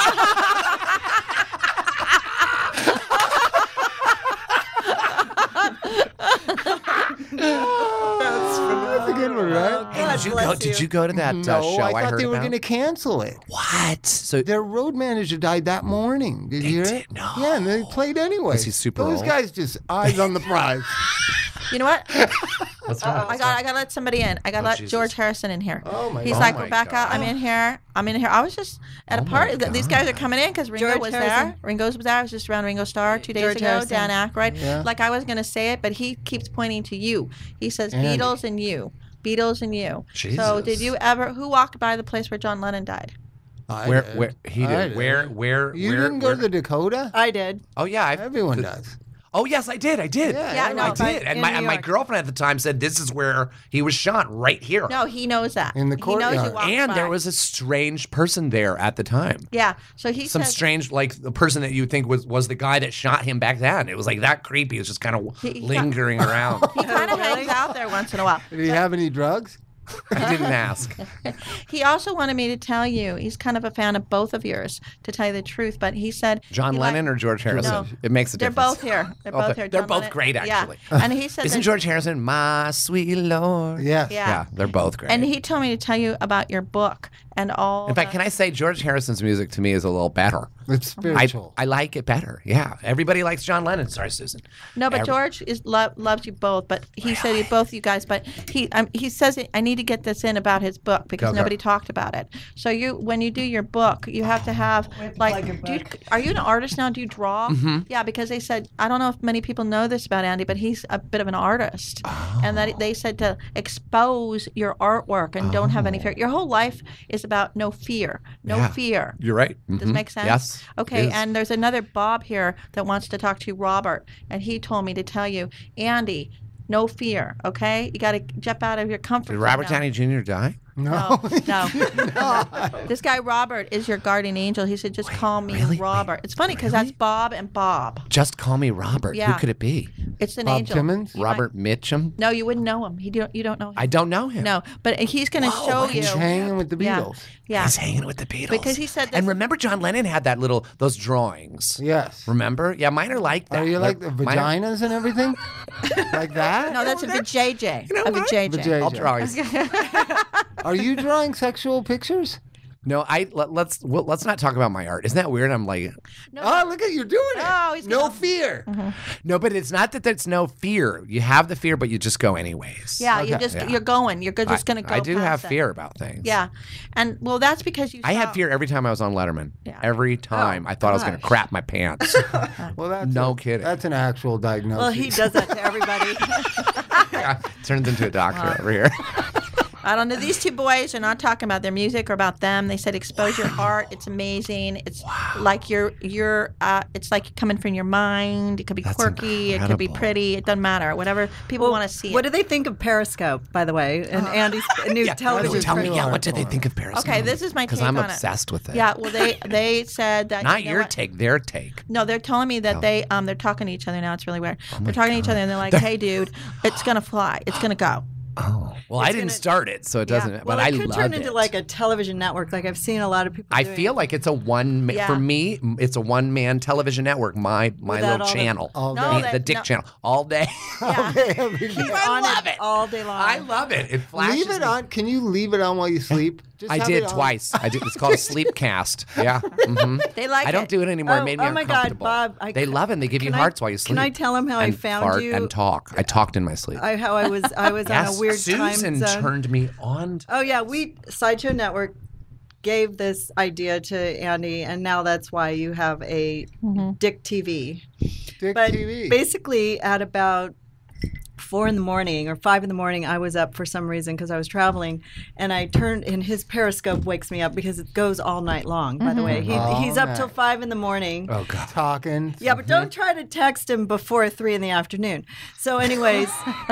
That's a good one, right? Hey, God did you bless go? you. Did you go to that No, show I thought heard they were about? going to cancel it. What? So Their road manager died that morning. Did you hear it? did? No. Yeah, and they played anyway. Was he super Those old? guys just eyes on the prize. you know what? what's wrong? I got to let somebody in. I got to let Jesus. George Harrison in here. Oh, my He's God. like, Oh, my Rebecca, I'm God. in here. I was just at a Oh, my party. These guys are God. coming in because Ringo George was Harrison. there. Ringo was there. I was just around Ringo Starr 2 days George ago. Harrison. Dan Aykroyd. Yeah. Like I was going to say it, but he keeps pointing to you. He says Andy. Beatles and you. Beatles and you. So Jesus. did you ever, who walked by the place where John Lennon died? I Where did. where he I did? Where You where? didn't go to the Dakota? I did. Oh yeah, Everyone does. Oh yes, I did. Yeah, no, I but did. And in my New my York. girlfriend at the time said this is where he was shot, right here. No, he knows that. In the He knows you courtyard. walked And by. there was a strange person there at the time. Yeah. So he Some says, strange, like the person that you think was the guy that shot him back then. It was like that creepy. It was just kind of He- lingering around. he kind of hangs out there once in a while. Did he have any drugs? I didn't ask. He also wanted me to tell you, he's kind of a fan of both of yours, to tell you the truth, but he said... John he Lennon liked- or George Harrison? No. It makes a They're difference. both here. They're Oh, both they're- here. they're John both Lennon- great, yeah. actually. And he said Isn't that- George Harrison my sweet Lord? Yes. Yeah. Yeah, they're both great. And he told me to tell you about your book and all... In fact, can I say George Harrison's music to me is a little better. It's spiritual. I like it better. Yeah, everybody likes John Lennon. Sorry, Susan. No, but Every- George loves you both. But he said both you guys. But he says I need to get this in about his book because Okay. nobody talked about it. So when you do your book, you have to have like. Are you an artist now? Do you draw? Mm-hmm. Yeah, because they said I don't know if many people know this about Andy, but he's a bit of an artist, and that they said to expose your artwork and don't have any fear. Your whole life is about no fear, no Yeah. fear. You're right. Does it Mhm. make sense? Yes. Okay, it is. and there's another Bob here that wants to talk to you, Robert, and he told me to tell you, Andy, no fear, okay? You got to jump out of your comfort Did zone Robert now. Downey Jr. die? No. No. This guy Robert is your guardian angel. He said, just call me really? Robert. It's funny because that's Bob and Bob. Just call me Robert. Yeah. Who could it be? It's an Bob angel. Timmons? You might- Robert Mitchum? No, you wouldn't know him. You don't know him. I don't know him. No, but he's going to show you. He's hanging with the Yeah. Beatles. Yeah. He's hanging with the Beatles. Because he said And this- remember, John Lennon had those drawings. Yes. Remember? Yeah, mine are like that. Are you like the Mine are- vaginas and everything? Like that? No, that's a vajayjay. A vajayjay. Vajayjay. I'll draw you. Are you drawing sexual pictures? No, let's not talk about my art. Isn't that weird? I'm like, Oh, look at you doing it. Oh, he's no gonna- fear. no, but it's not that there's no fear. You have the fear, but you just go anyways. Yeah, Okay. you're going. You're just going to go. I do past have it. fear about things. Yeah, and well, that's because you. I had saw- fear every time I was on Letterman. Yeah. Every time I thought I was going to gosh. crap my pants. Well, that's No kidding. That's an actual diagnosis. Well, he does that to everybody. Yeah, turns into a doctor over here. I don't know. These two boys are not talking about their music or about them. They said expose your art. It's amazing. It's like you're. It's like coming from your mind. It could be That's quirky. It could be incredible. pretty. It doesn't matter. Whatever people want to see. What it. do they think of Periscope, by the way? And Andy's new television. that's Tell me, new yeah, what art do they form. think of Periscope? Okay, this is my Because take I'm on it. obsessed with it. Yeah. Well, they said that. Not you know your what? take, their take. No, they're telling me that they're talking to each other now. It's really weird. They're talking to each other and they're like, "Hey, dude, it's gonna fly. It's gonna go." Oh, well, I didn't gonna- start it, so it doesn't. Yeah. Well, but I it could love turn it. into like a television network. Like I've seen a lot of people. I doing feel it. like it's a one. Yeah. For me, it's a one-man television network. My Without little all the- channel, all No, the Dick no. channel, all day. Yeah. He's I on love it it. all day long. I love it. It flashes. Leave it me. on. Can you leave it on while you sleep? Just I have did it on. twice. I did. It's called a sleep cast. Yeah. hmm They like I don't it. do it anymore. It made me oh my God, uncomfortable. Bob! They love it. And they give you can I- hearts while you sleep. Can I tell him how I and found fart you? and talk. I talked in my sleep. How I was on yes, a weird Susan time zone. turned me on. Oh yeah, Sideshow Network gave this idea to Andy, and now that's why you have a Dick TV. Dick But TV. basically, at about 4 in the morning or 5 in the morning, I was up for some reason because I was traveling, and I turned, and his Periscope wakes me up because it goes all night long. By the way, he's up till 5 in the morning. Oh God. Talking. Yeah, but don't try to text him before 3 in the afternoon. So, anyways,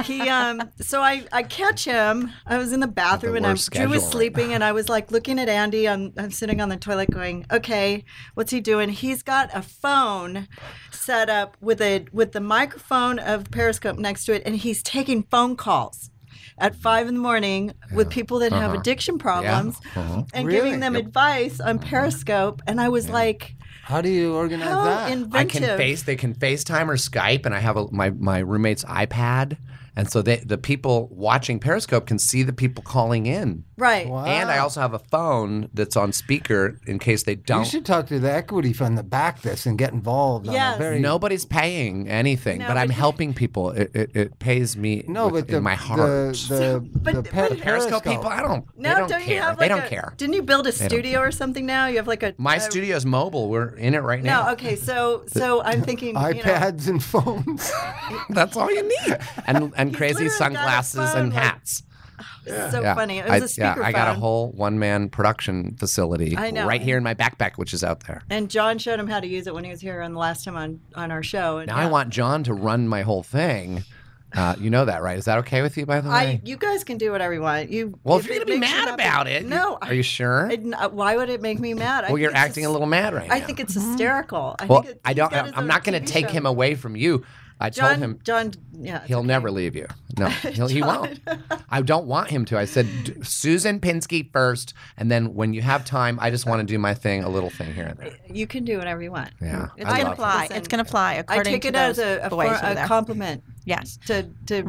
so I catch him. I was in the bathroom and worst Drew was schedule, sleeping, and I was like looking at Andy. I'm sitting on the toilet going, okay, what's he doing? He's got a phone set up with the microphone of Periscope next to it, and he's taking phone calls at 5 in the morning with people that have addiction problems and Really? giving them advice on Periscope. And I was like, How do you organize how that? inventive. They can FaceTime or Skype, and I have my roommate's iPad, and so the people watching Periscope can see the people calling in. Right. Wow. And I also have a phone that's on speaker in case they You don't. should talk to the equity fund that back this and get involved. On Yes. a very, Nobody's paying anything, No, but I'm but- helping people. It pays me No, but in my heart. but Periscope people, I don't. No, they don't you care. have They like don't care. Didn't you build a studio or something now? You have like a My studio's mobile. We're in it right now. No, okay, so I'm thinking iPads and phones. That's all you need. And crazy literally got a sunglasses phone, and like- hats. It's so funny. It was a speakerphone. I got a whole one-man production facility I know. right here in my backpack, which is out there. And John showed him how to use it when he was here on the last time on our show. And Now I want John to run my whole thing. You know that, right? Is that okay with you, by the way? you guys can do whatever you want. Well, if if you're it gonna be makes you mad happy- about it, No. are you sure? Why would it make me mad? Well, you're acting a little mad right now. I think it's hysterical. Well, think I he's don't. got his I'm own not going to TV take show. him away from you. I told him John, yeah, it's he'll okay. never leave you. No, he won't. I don't want him to. I said Susan Pinsky first, and then when you have time, I just want to do my thing, a little thing here and there. You can do whatever you want. Yeah, It's I gonna love fly. Listen, It's gonna fly. I According take to it as those boys over a there. compliment Yes. to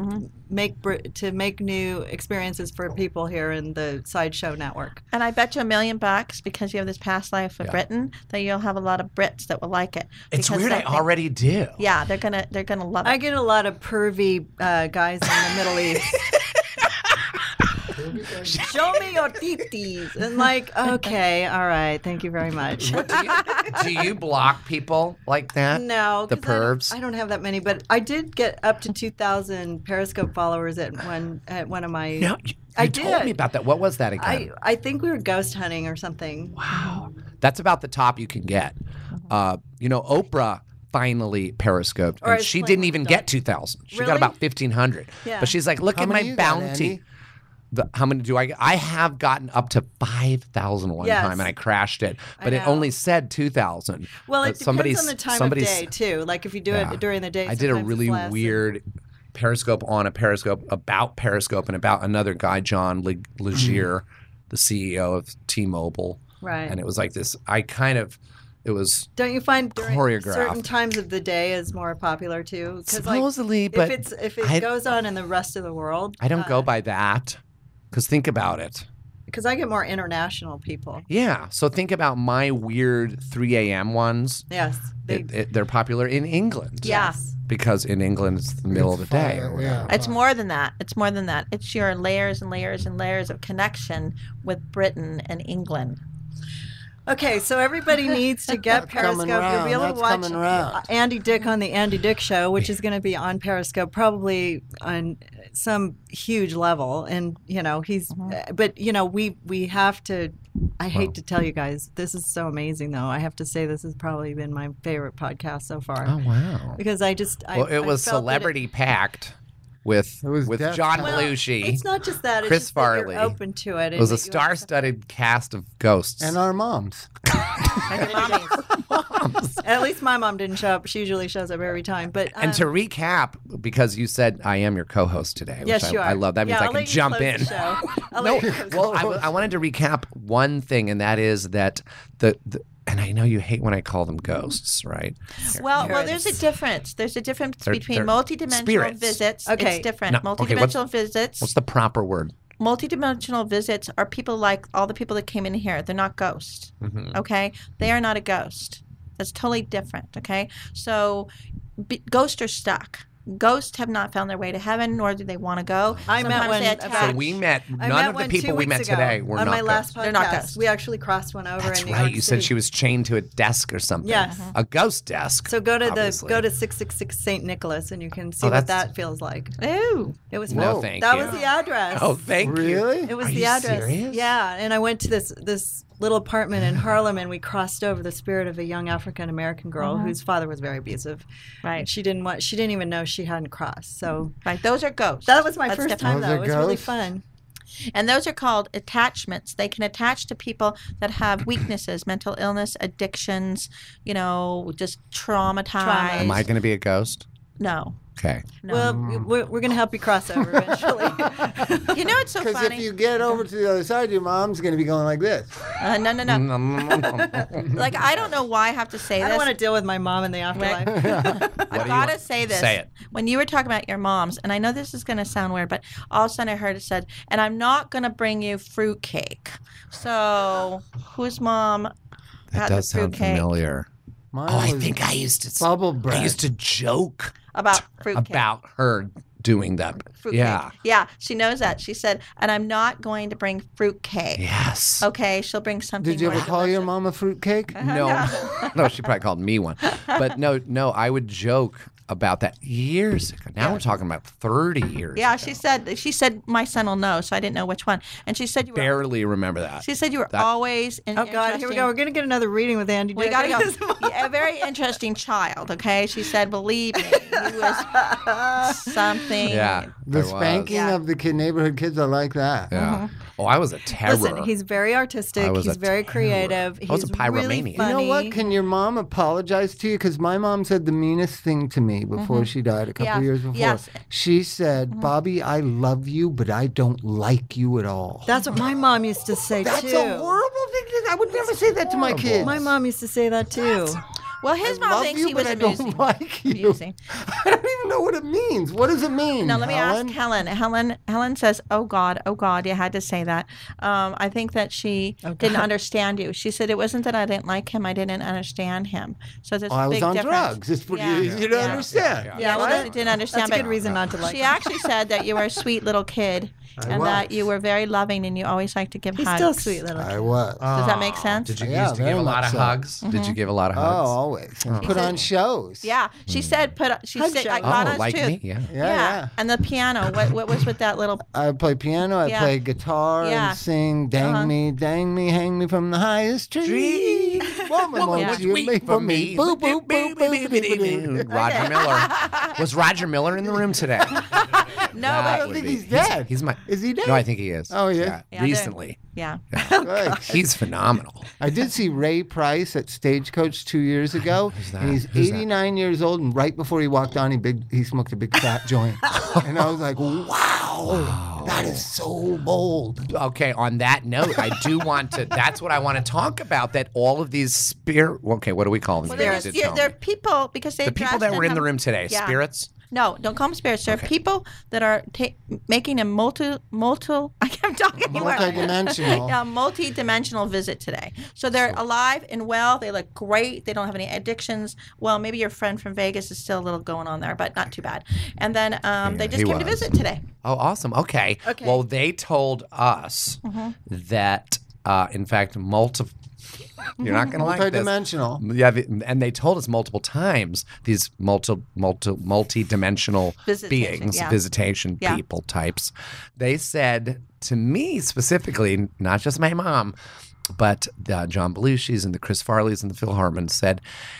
make new experiences for people here in the Sideshow Network. And I bet you $1 million because you have this past life of Britain that you'll have a lot of Brits that will like it. It's because weird. I they think- already do. Yeah, they're gonna love it. I get a lot of pervy guys in the Middle East. Show me your titties. And like, okay, all right, thank you very much. Do you block people like that? No, The 'cause I don't- pervs? I don't have that many, but I did get up to 2,000 Periscope followers at one of my. No, you I told did. me about that. What was that again? I think we were ghost hunting or something. Wow, that's about the top you can get. Oprah finally periscoped, Or and is she playing didn't with even the get dog. 2,000. She Really? got about 1,500. Yeah. But she's like, look How at many my you got, bounty. Andy? How many do I get? I have gotten up to 5,000 one Yes. time, and I crashed it. But it know. only said 2,000. Well, it But depends on the time of somebody's- day too. Like if you do Yeah. it during the day, I did a sometimes really it's less. weird Periscope on a Periscope about Periscope and about another guy, John Legere, the CEO of T-Mobile. Right. And it was like this. It was Don't you find during choreographed. certain times of the day is more popular too? 'Cause, supposedly, but if it I- goes on in the rest of the world, I don't go by that. Because think about it. because I get more international people. Yeah. So think about my weird 3 a.m. ones. Yes, They're popular in England. Yeah. Because in England it's the middle of the day or whatever. It's more than that. It's more than that. It's your layers and layers and layers of connection with Britain and England. Okay, so everybody needs to get That's coming Periscope. You'll be able around. to That's watch coming around. Andy Dick on the Andy Dick Show, which is going to be on Periscope, probably on some huge level. And he's, but we have to. I hate to tell you guys, this is so amazing though. I have to say this has probably been my favorite podcast so far Oh, wow. because I Well, it was felt that celebrity packed with It was death John metal. Belushi. It's not just that; it's Chris just that Farley. you're open to it. It was a and that you have to- star-studded cast of ghosts. And our moms. And your mommies. At least my mom didn't show up. She usually shows up every time. But And to recap, because you said I am your co-host today, which yes, you are. I love. That means Yeah, I I'll can let you jump close in. the show. I'll No, let you close the well, show. I wanted to recap one thing, and that is that the and I know you hate when I call them ghosts, right? Well, there's a difference. There's a difference They're between multidimensional spirits. visits. Okay. It's different. No, okay, Multidimensional visits. What's the proper word? multidimensional visits are people like all the people that came in here. They're not ghosts. Okay? They are not a ghost. That's totally different. Okay? So ghosts are stuck. Ghosts have not found their way to heaven, nor do they want to go. I met Sometimes one they about- attach. So we met, I none met of the one people 2 we met weeks ago today were on not my last ghosts. podcast. They're not ghosts. We actually crossed one over That's in New right. York You City. said she was chained to a desk or something. Yes. A ghost desk. So go to obviously. 666 St. Nicholas and you can see Oh, what that's- that feels like. Ooh. It was No, fun. thank That you. was the address. Oh, thank you. Really? It was Are the you address. serious? Yeah, and I went to this little apartment in Harlem, and we crossed over the spirit of a young African American girl whose father was very abusive. Right. She didn't even know she hadn't crossed. So Right. Those are ghosts. that was my That's first different. time, Those though. are It was really ghosts? fun. And those are called attachments. They can attach to people that have weaknesses, mental illness, addictions, just traumatized. Am I going to be a ghost? No. Okay. No. Well, we're going to help you cross over eventually. It's so Because funny. if you get over to the other side, your mom's going to be going like this. No. Like, I don't know why I have to say I this. don't want to deal with my mom in the afterlife. I gotta say this. Say it. When you were talking about your moms, and I know this is gonna sound weird, but all of a sudden I heard it said, "And I'm not gonna bring you fruitcake." So whose mom That had does the sound fruitcake familiar. Mine Oh, I was think I used to. bubble bread. I used to joke about fruitcake? about her doing that. Fruitcake. Yeah. Yeah, she knows that. She said, "And I'm not going to bring fruitcake." Yes. Okay, she'll bring something. Did you ever more call your delicious. mom a fruitcake? No, no, she probably called me one. But no, I would joke about that years ago. Now we're talking about 30 years. Yeah, ago. she said my son will know, so I didn't know which one. And she said you were. Barely remember that. She said you were That- always. Oh, God, here we go. We're going to get another reading with Andy. We gotta Dick. go. Yeah, a very interesting child. Okay, she said, "Believe me, he was something." Yeah. The I was. spanking Yeah. of the neighborhood kids, I like that. Yeah. Oh, I was a terror. Listen, he's very artistic. I was He's a very terror. creative. I was He's a pyromaniac. really You funny. You know what? Can your mom apologize to you? Because my mom said the meanest thing to me before she died a couple Yeah. years before. Yes. She said, Bobby, I love you, but I don't like you at all. That's what my mom used to say, That's too. a horrible thing to I would never say that to my kids. My mom used to say that, too. Well, his I mom love thinks you, he was but I amusing. don't like you. Amusing. I don't even know what it means. What does it mean? Now let me Helen? ask Helen. Helen says, "Oh God, you had to say that." I think that she didn't understand you. She said it wasn't that I didn't like him; I didn't understand him. So there's Oh, I a was big on difference. drugs. It's pretty Yeah. easy to Yeah. understand. Yeah, well, Right? she didn't understand. That's a but good reason not to like She him. actually said that you were a sweet little kid, and that was. you were very loving, and you always like to give He's hugs. still sweet little I was. Does that make sense? Did you Yeah, used to very give a lot much of so. hugs? Did you give a lot of Oh, hugs? always. And put on shows. Yeah, she said she Hug said show. I got Oh, us like too. me, yeah. Yeah. And the piano. What was with that little? I play piano, I Yeah. play guitar, Yeah. and sing dang me, hang me from the highest tree. Woman, won't Yeah. you wait for me? Boo, boo, boo, boo, boo, boo. Roger Miller. Was Roger Miller in the room today? No, That I don't would think be- he's dead. He's my. Is he dead? No, I think he is. Oh, yeah? Yeah, recently. yeah. Right. He's phenomenal. I did see Ray Price at Stagecoach 2 years ago. Who's that? And he's Who's that? 89 years old, and right before he walked on, he smoked a big fat joint. And I was like, wow, that is so bold. Okay, on that note, I do want to. That's what I want to talk about. That all of these spirit. Okay, what do we call them? Well, You they're, guys did tell they're me. people because they The people that were in the room today. Yeah. Spirits. No, don't call them spirits. They're people that are making a I can't talk anymore. Multidimensional. Yeah, multi-dimensional visit today. So they're alive and well. They look great. They don't have any addictions. Well, maybe your friend from Vegas is still a little going on there, but not too bad. And then they just he came to was. visit today. Oh, awesome. Okay. Okay. Well, they told us that, in fact, You're not going to like this. Multidimensional. Yeah, and they told us multiple times these multi-dimensional Visitation, beings, yeah. visitation Yeah. people types. They said to me specifically, not just my mom, but the John Belushi's and the Chris Farleys and the Phil Hartmans said,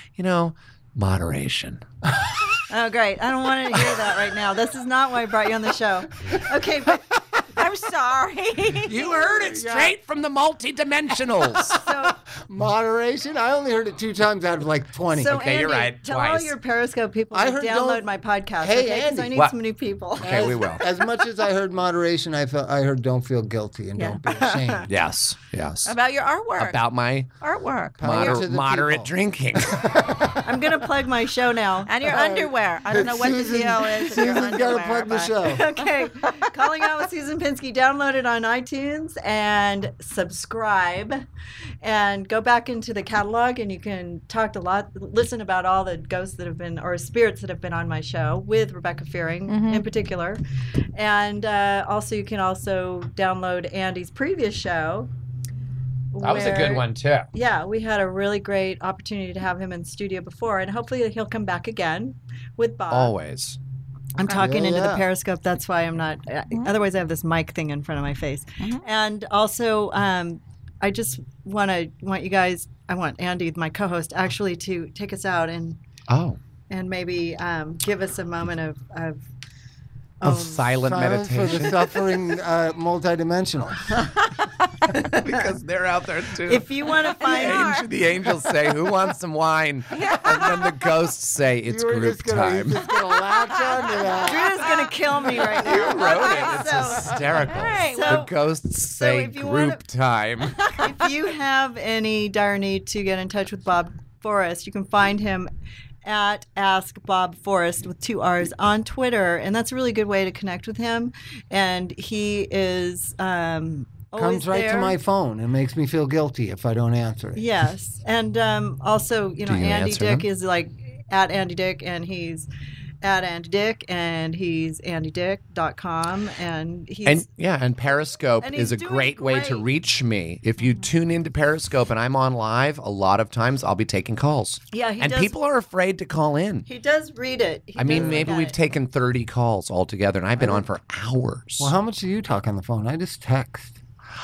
moderation. Oh, great. I don't want to hear that right now. This is not why I brought you on the show. Okay, but I'm sorry. You heard it straight from the multi-dimensionals. so Moderation? I only heard it 2 times out of like 20. So Okay, you're Andy, right, Tell all twice. your Periscope people I to heard download don't- my podcast, Hey, okay? Because I Andy. need What? some new people. Okay, we will. As much as I heard moderation, I heard don't feel guilty and don't be ashamed. Yes. About your artwork. About my artwork. Power to the moderate people. drinking. I'm going to plug my show now. And your underwear. I don't know what the deal is with your Susan's got underwear. to plug the but- show. Okay, calling out with Susan Pinsky. Pinsky, download it on iTunes and subscribe, and go back into the catalog, and you can listen about all the ghosts that have been, or spirits that have been on my show with Rebecca Fearing in particular. And also, you can also download Andy's previous show. That was a good one, too. Yeah, we had a really great opportunity to have him in the studio before, and hopefully he'll come back again with Bob. Always. I'm talking into the Periscope. That's why I'm not. Otherwise, I have this mic thing in front of my face. And also, I just want you guys. I want Andy, my co-host, actually to take us out and maybe give us a moment of silent Silence meditation. for the suffering multidimensional. Because they're out there too. If you want to find The angels say, "Who wants some wine?" And then the ghosts say, "It's You were group just gonna, time." You're just going to latch onto that. Drew's gonna kill me right now. You wrote it. It's So- hysterical. All right, The well- ghosts say if you group wanna- time. If you have any dire need to get in touch with Bob Forrest, you can find him at Ask Bob Forrest with 2 R's on Twitter, and that's a really good way to connect with him. And he is always Comes right there. to my phone and makes me feel guilty if I don't answer it. Yes, and also, Do you Andy answer Dick him? is like at Andy Dick, and he's at Andy Dick, and he's andydick.com, and he's And Periscope And is he's a doing great way to great. reach me. If you tune into Periscope and I'm on live, a lot of times I'll be taking calls. yeah, he And does. people are afraid to call in. He does read it. He I mean, does maybe look at we've it. taken 30 calls altogether, and I've been on for hours. Well, how much do you talk on the phone? I just text.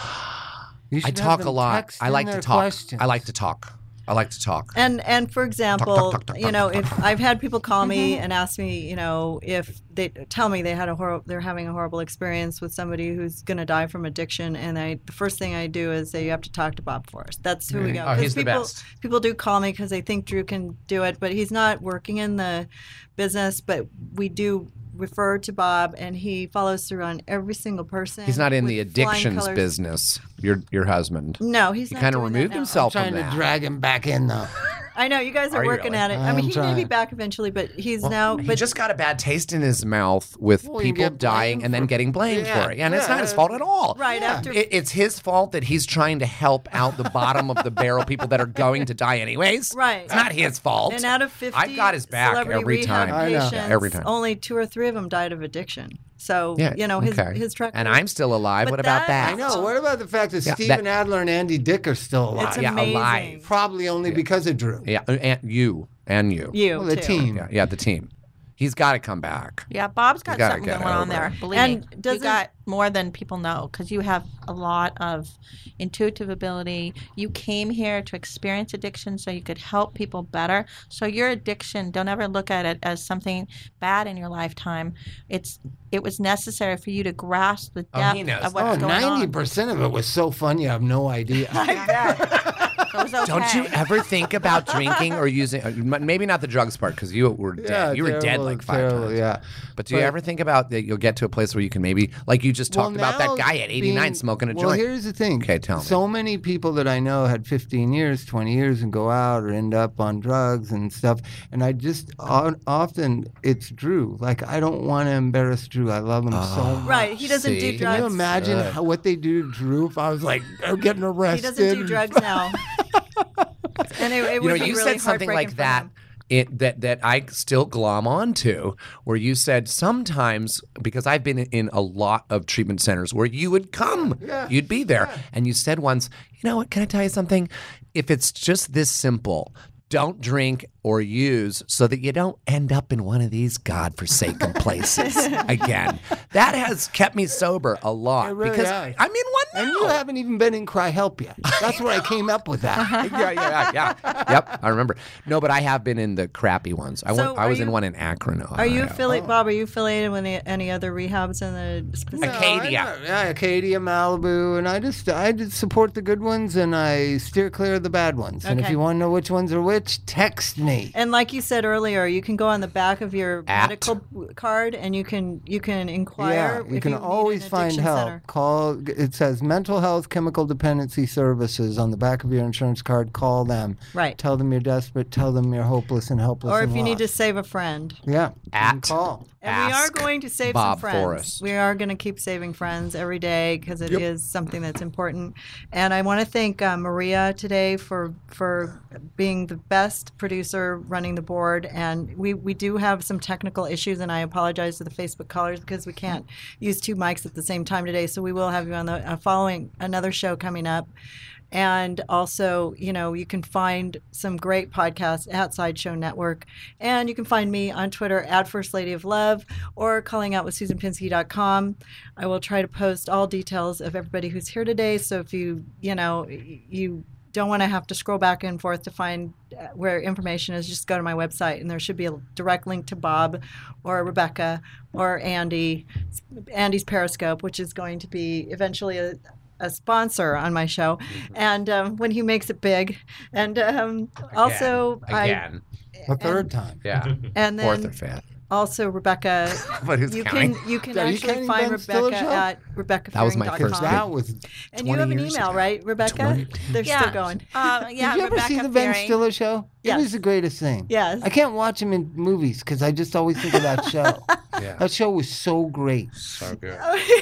You I should have talk them a lot. text I in like to their talk. questions. I like to talk. I like to talk. And for example, talk, talk, if I've had people call me and ask me, if they tell me they're having a horrible experience with somebody who's going to die from addiction, and the first thing I do is say you have to talk to Bob Forrest. That's who we go. Oh, he's 'Cause the best. People do call me because they think Drew can do it, but he's not working in the business. But we do refer to Bob, and he follows through on every single person. He's not in the with flying addictions colors. business. Your husband. No, he's He not kind of doing that removed now. himself Trying from to that. drag him back in, though. I know you guys are Are you working really? at it. I I'm mean, he may be trying. back eventually, but he's Well, now. he But just got a bad taste in his mouth with Well, you people get dying blamed and then for- getting blamed Yeah, for it. And it's yeah. not his fault at all. right Yeah. after It's his fault that he's trying to help out the bottom of the barrel people that are going to die anyways. Right. It's not his fault. And out of 50 I've got his back celebrity every rehab time. I know. patients, Yeah, every time. only 2 or 3 of them died of addiction. So, Yeah, his track And record- I'm still alive. But What about that- that? I know. What about the fact that Yeah, Steven Adler and Andy Dick are still alive? It's Yeah, amazing. alive. Probably only because of Drew. Yeah, and you. You, Well, the too. team. Yeah, the team. He's got to come back. Yeah, Bob's got gotta something get going on over there. it. Believe And me, you doesn't- got more than people know because you have a lot of intuitive ability. You came here to experience addiction so you could help people better. So your addiction, don't ever look at it as something bad in your lifetime. It was necessary for you to grasp the Oh, depth he knows. of what's Oh, going 90% of it was so fun you have no idea. on. It was okay. Don't you ever think about drinking or using? Maybe not the drugs part because you were dead. Yeah, you were dead terrible, like 5 terrible, times. yeah. But do you But- ever think about that? You'll get to a place where you can maybe, like you just talked about now that guy at 89 being- smoking a well, joint. here's the thing. Okay, tell me. So many people that I know had 15 years, 20 years and go out or end up on drugs and stuff. And I just often, it's Drew. Like, I don't want to embarrass Drew. I love him so much. Right. He doesn't See? do Can drugs. Can you imagine what they do to Drew if I was like, I'm getting He arrested? doesn't do drugs now. And it would be you really said something heartbreaking like for that. him. That I still glom onto, where you said sometimes, because I've been in a lot of treatment centers where you would come, you'd be there, and you said once, you know what, can I tell you something? If it's just this simple, don't drink or use so that you don't end up in one of these godforsaken places again. That has kept me sober a lot It really because has. I'm in one now. And you haven't even been in Cry Help yet. That's where I came up with that. yeah. Yep, I remember. No, but I have been in the crappy ones. I So I was are in you- one in Akron. Are you Ohio. affiliated, Bob? Are you affiliated with any other rehabs in the specific? Acadia. Yeah, Acadia, Malibu, and I just support the good ones and I steer clear of the bad ones. And if Okay. you want to know which ones are which, much, text me. And like you said earlier, you can go on the back of your At. medical card and you can inquire. Yeah, you if can need always an find addiction help. center. Call. It says Mental Health Chemical Dependency Services on the back of your insurance card. Call them. Right. Tell them you're desperate. Tell them you're hopeless and helpless. Or and if you need to lost. save a friend. Yeah. you can At. call. And we are Ask going to save Bob some friends. Forrest. We are going to keep saving friends every day because it is something that's important. And I want to thank Maria today for being the best producer running the board. And we do have some technical issues, and I apologize to the Facebook callers because we can't use two mics at the same time today. So we will have you on the following another show coming up. And also, you can find some great podcasts at Sideshow Network. And you can find me on Twitter at First Lady of Love or callingoutwithsusanpinsky.com. I will try to post all details of everybody who's here today. So if you don't want to have to scroll back and forth to find where information is, just go to my website and there should be a direct link to Bob or Rebecca or Andy's Periscope, which is going to be eventually a sponsor on my show, and when he makes it big, and also Again. A third time. Yeah. and Fourth or then fifth. also Rebecca. But who's you counting? can Are you actually counting find Ben Stiller Rebecca show? at RebeccaFearing.com. That was my first That was. And you have 20 an years email, ago. right, Rebecca? They're Yeah. still going. Yeah, Did you ever Rebecca see the Ben Fearing. Stiller show? Yes. It was the greatest thing. Yes. I can't watch him in movies because I just always think of that show. Yeah. That show was so great. So good.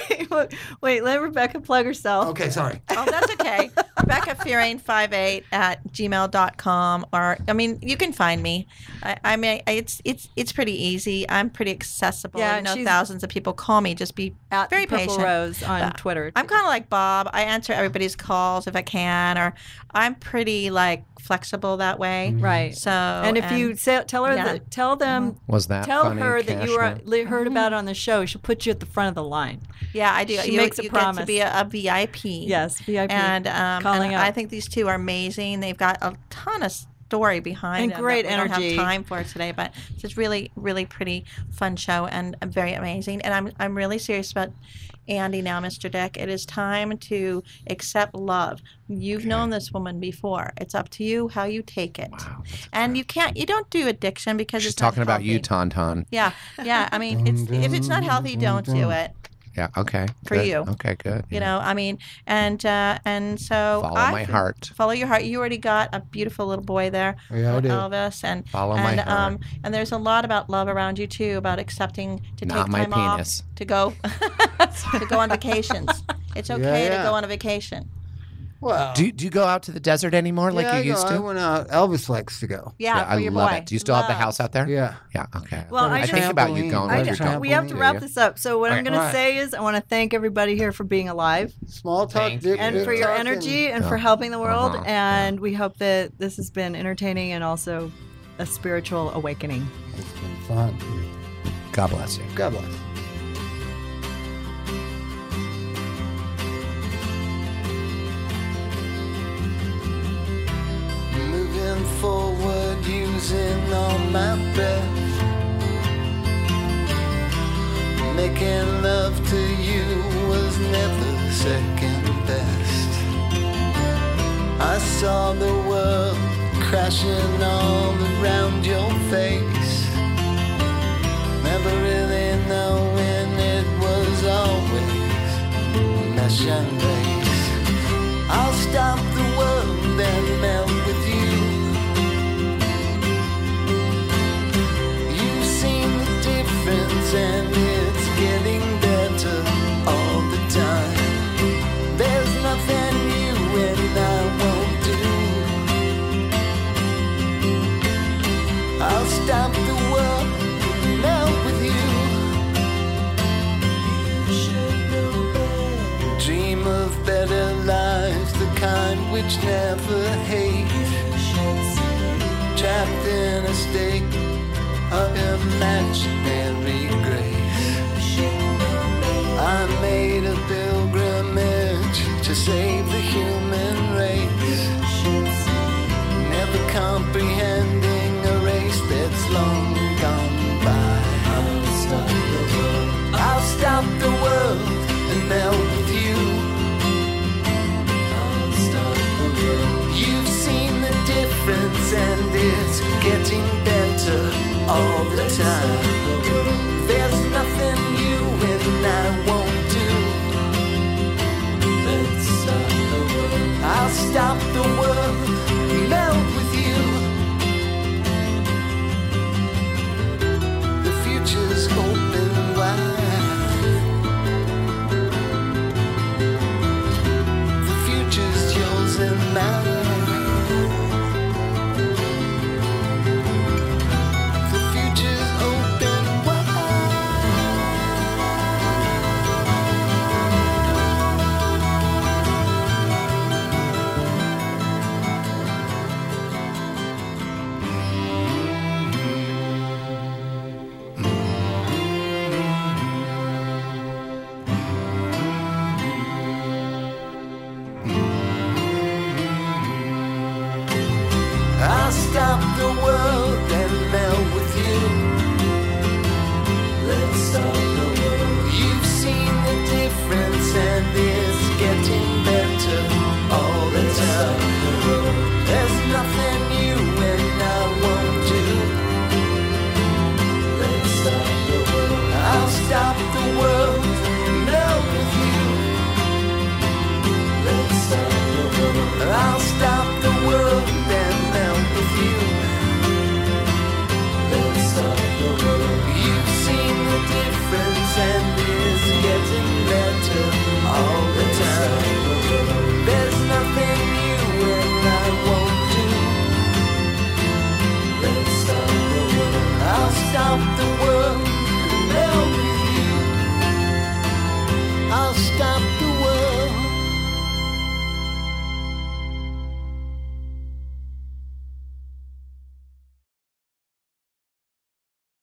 Wait, let Rebecca plug herself. Okay, sorry. Oh, that's okay. Rebecca Fearing58 at gmail.com. Or, you can find me. I mean, it's pretty easy. I'm pretty accessible. Yeah, I know she's- thousands of people call me. Just be At very Purple patient. Rose on But Twitter. I'm kind of like Bob. I answer everybody's calls if I can, or I'm pretty flexible that way. Right. So, And if you tell her yeah. tell them Was that tell funny, her that you Cashman? heard about it on the show, she'll put you at the front of the line. yeah, I do. She you makes a you promise. get to be a VIP. Yes, VIP. And, Calling and out. I think these two are amazing. They've got a ton of story behind And them great that we don't energy. have time for today, but it's just really, really pretty fun show and very amazing. And I'm really serious about Andy now, Mr. Dick. It is time to accept love. You've known this woman before. It's up to you how you take it. Wow. And you don't do addiction because She's it's not talking about you, healthy. Tauntaun. Yeah. I mean, if it's not healthy, don't do it. Yeah. Okay. For good. you. Okay. Good. You know, I mean, and so Follow I my think- heart. Follow your heart. You already got a beautiful little boy there, Yeah, I little do. Elvis, and Follow my heart. And there's a lot about love around you too, about accepting to Not take my time penis. off to go to go on vacations. It's okay Yeah. to go on a vacation. Well, Do you go out to the desert anymore like yeah, you used I to? went out. Elvis likes to go. Yeah, for I your love boy. it. Do you still have the Love. house out there? Yeah. Yeah. Okay. Well, I I think just- about you going. I with just- your dog. we have to wrap this up. So what I'm Right. going to Right. say is I want to thank everybody here for being alive Small talk. Thank you. and for your energy and for Yeah. helping the world. Uh-huh. And we hope that this has been entertaining and also a spiritual awakening. It's been fun. God bless you. God bless. Moving forward, using all my breath. Making love to you was never second best. I saw the world crashing all around your face. Never really knowing it was always mesh and lace. I'll stop the world and melt with you. You've seen the difference and it's getting better all the time. There's nothing you and I won't do. I'll stop the world and melt with you. Dream of better lives, the kind which never hate. Trapped in a state of imaginary grace. I made a pilgrimage to save the human race. Never comprehending a race that's long gone by. I'll stop the world and melt with you. You've seen the difference and all the time. There's nothing you and I won't do. Let's stop the world. I'll stop the world, melt with you. The future's open wide. The future's yours and mine. I'll stop the world,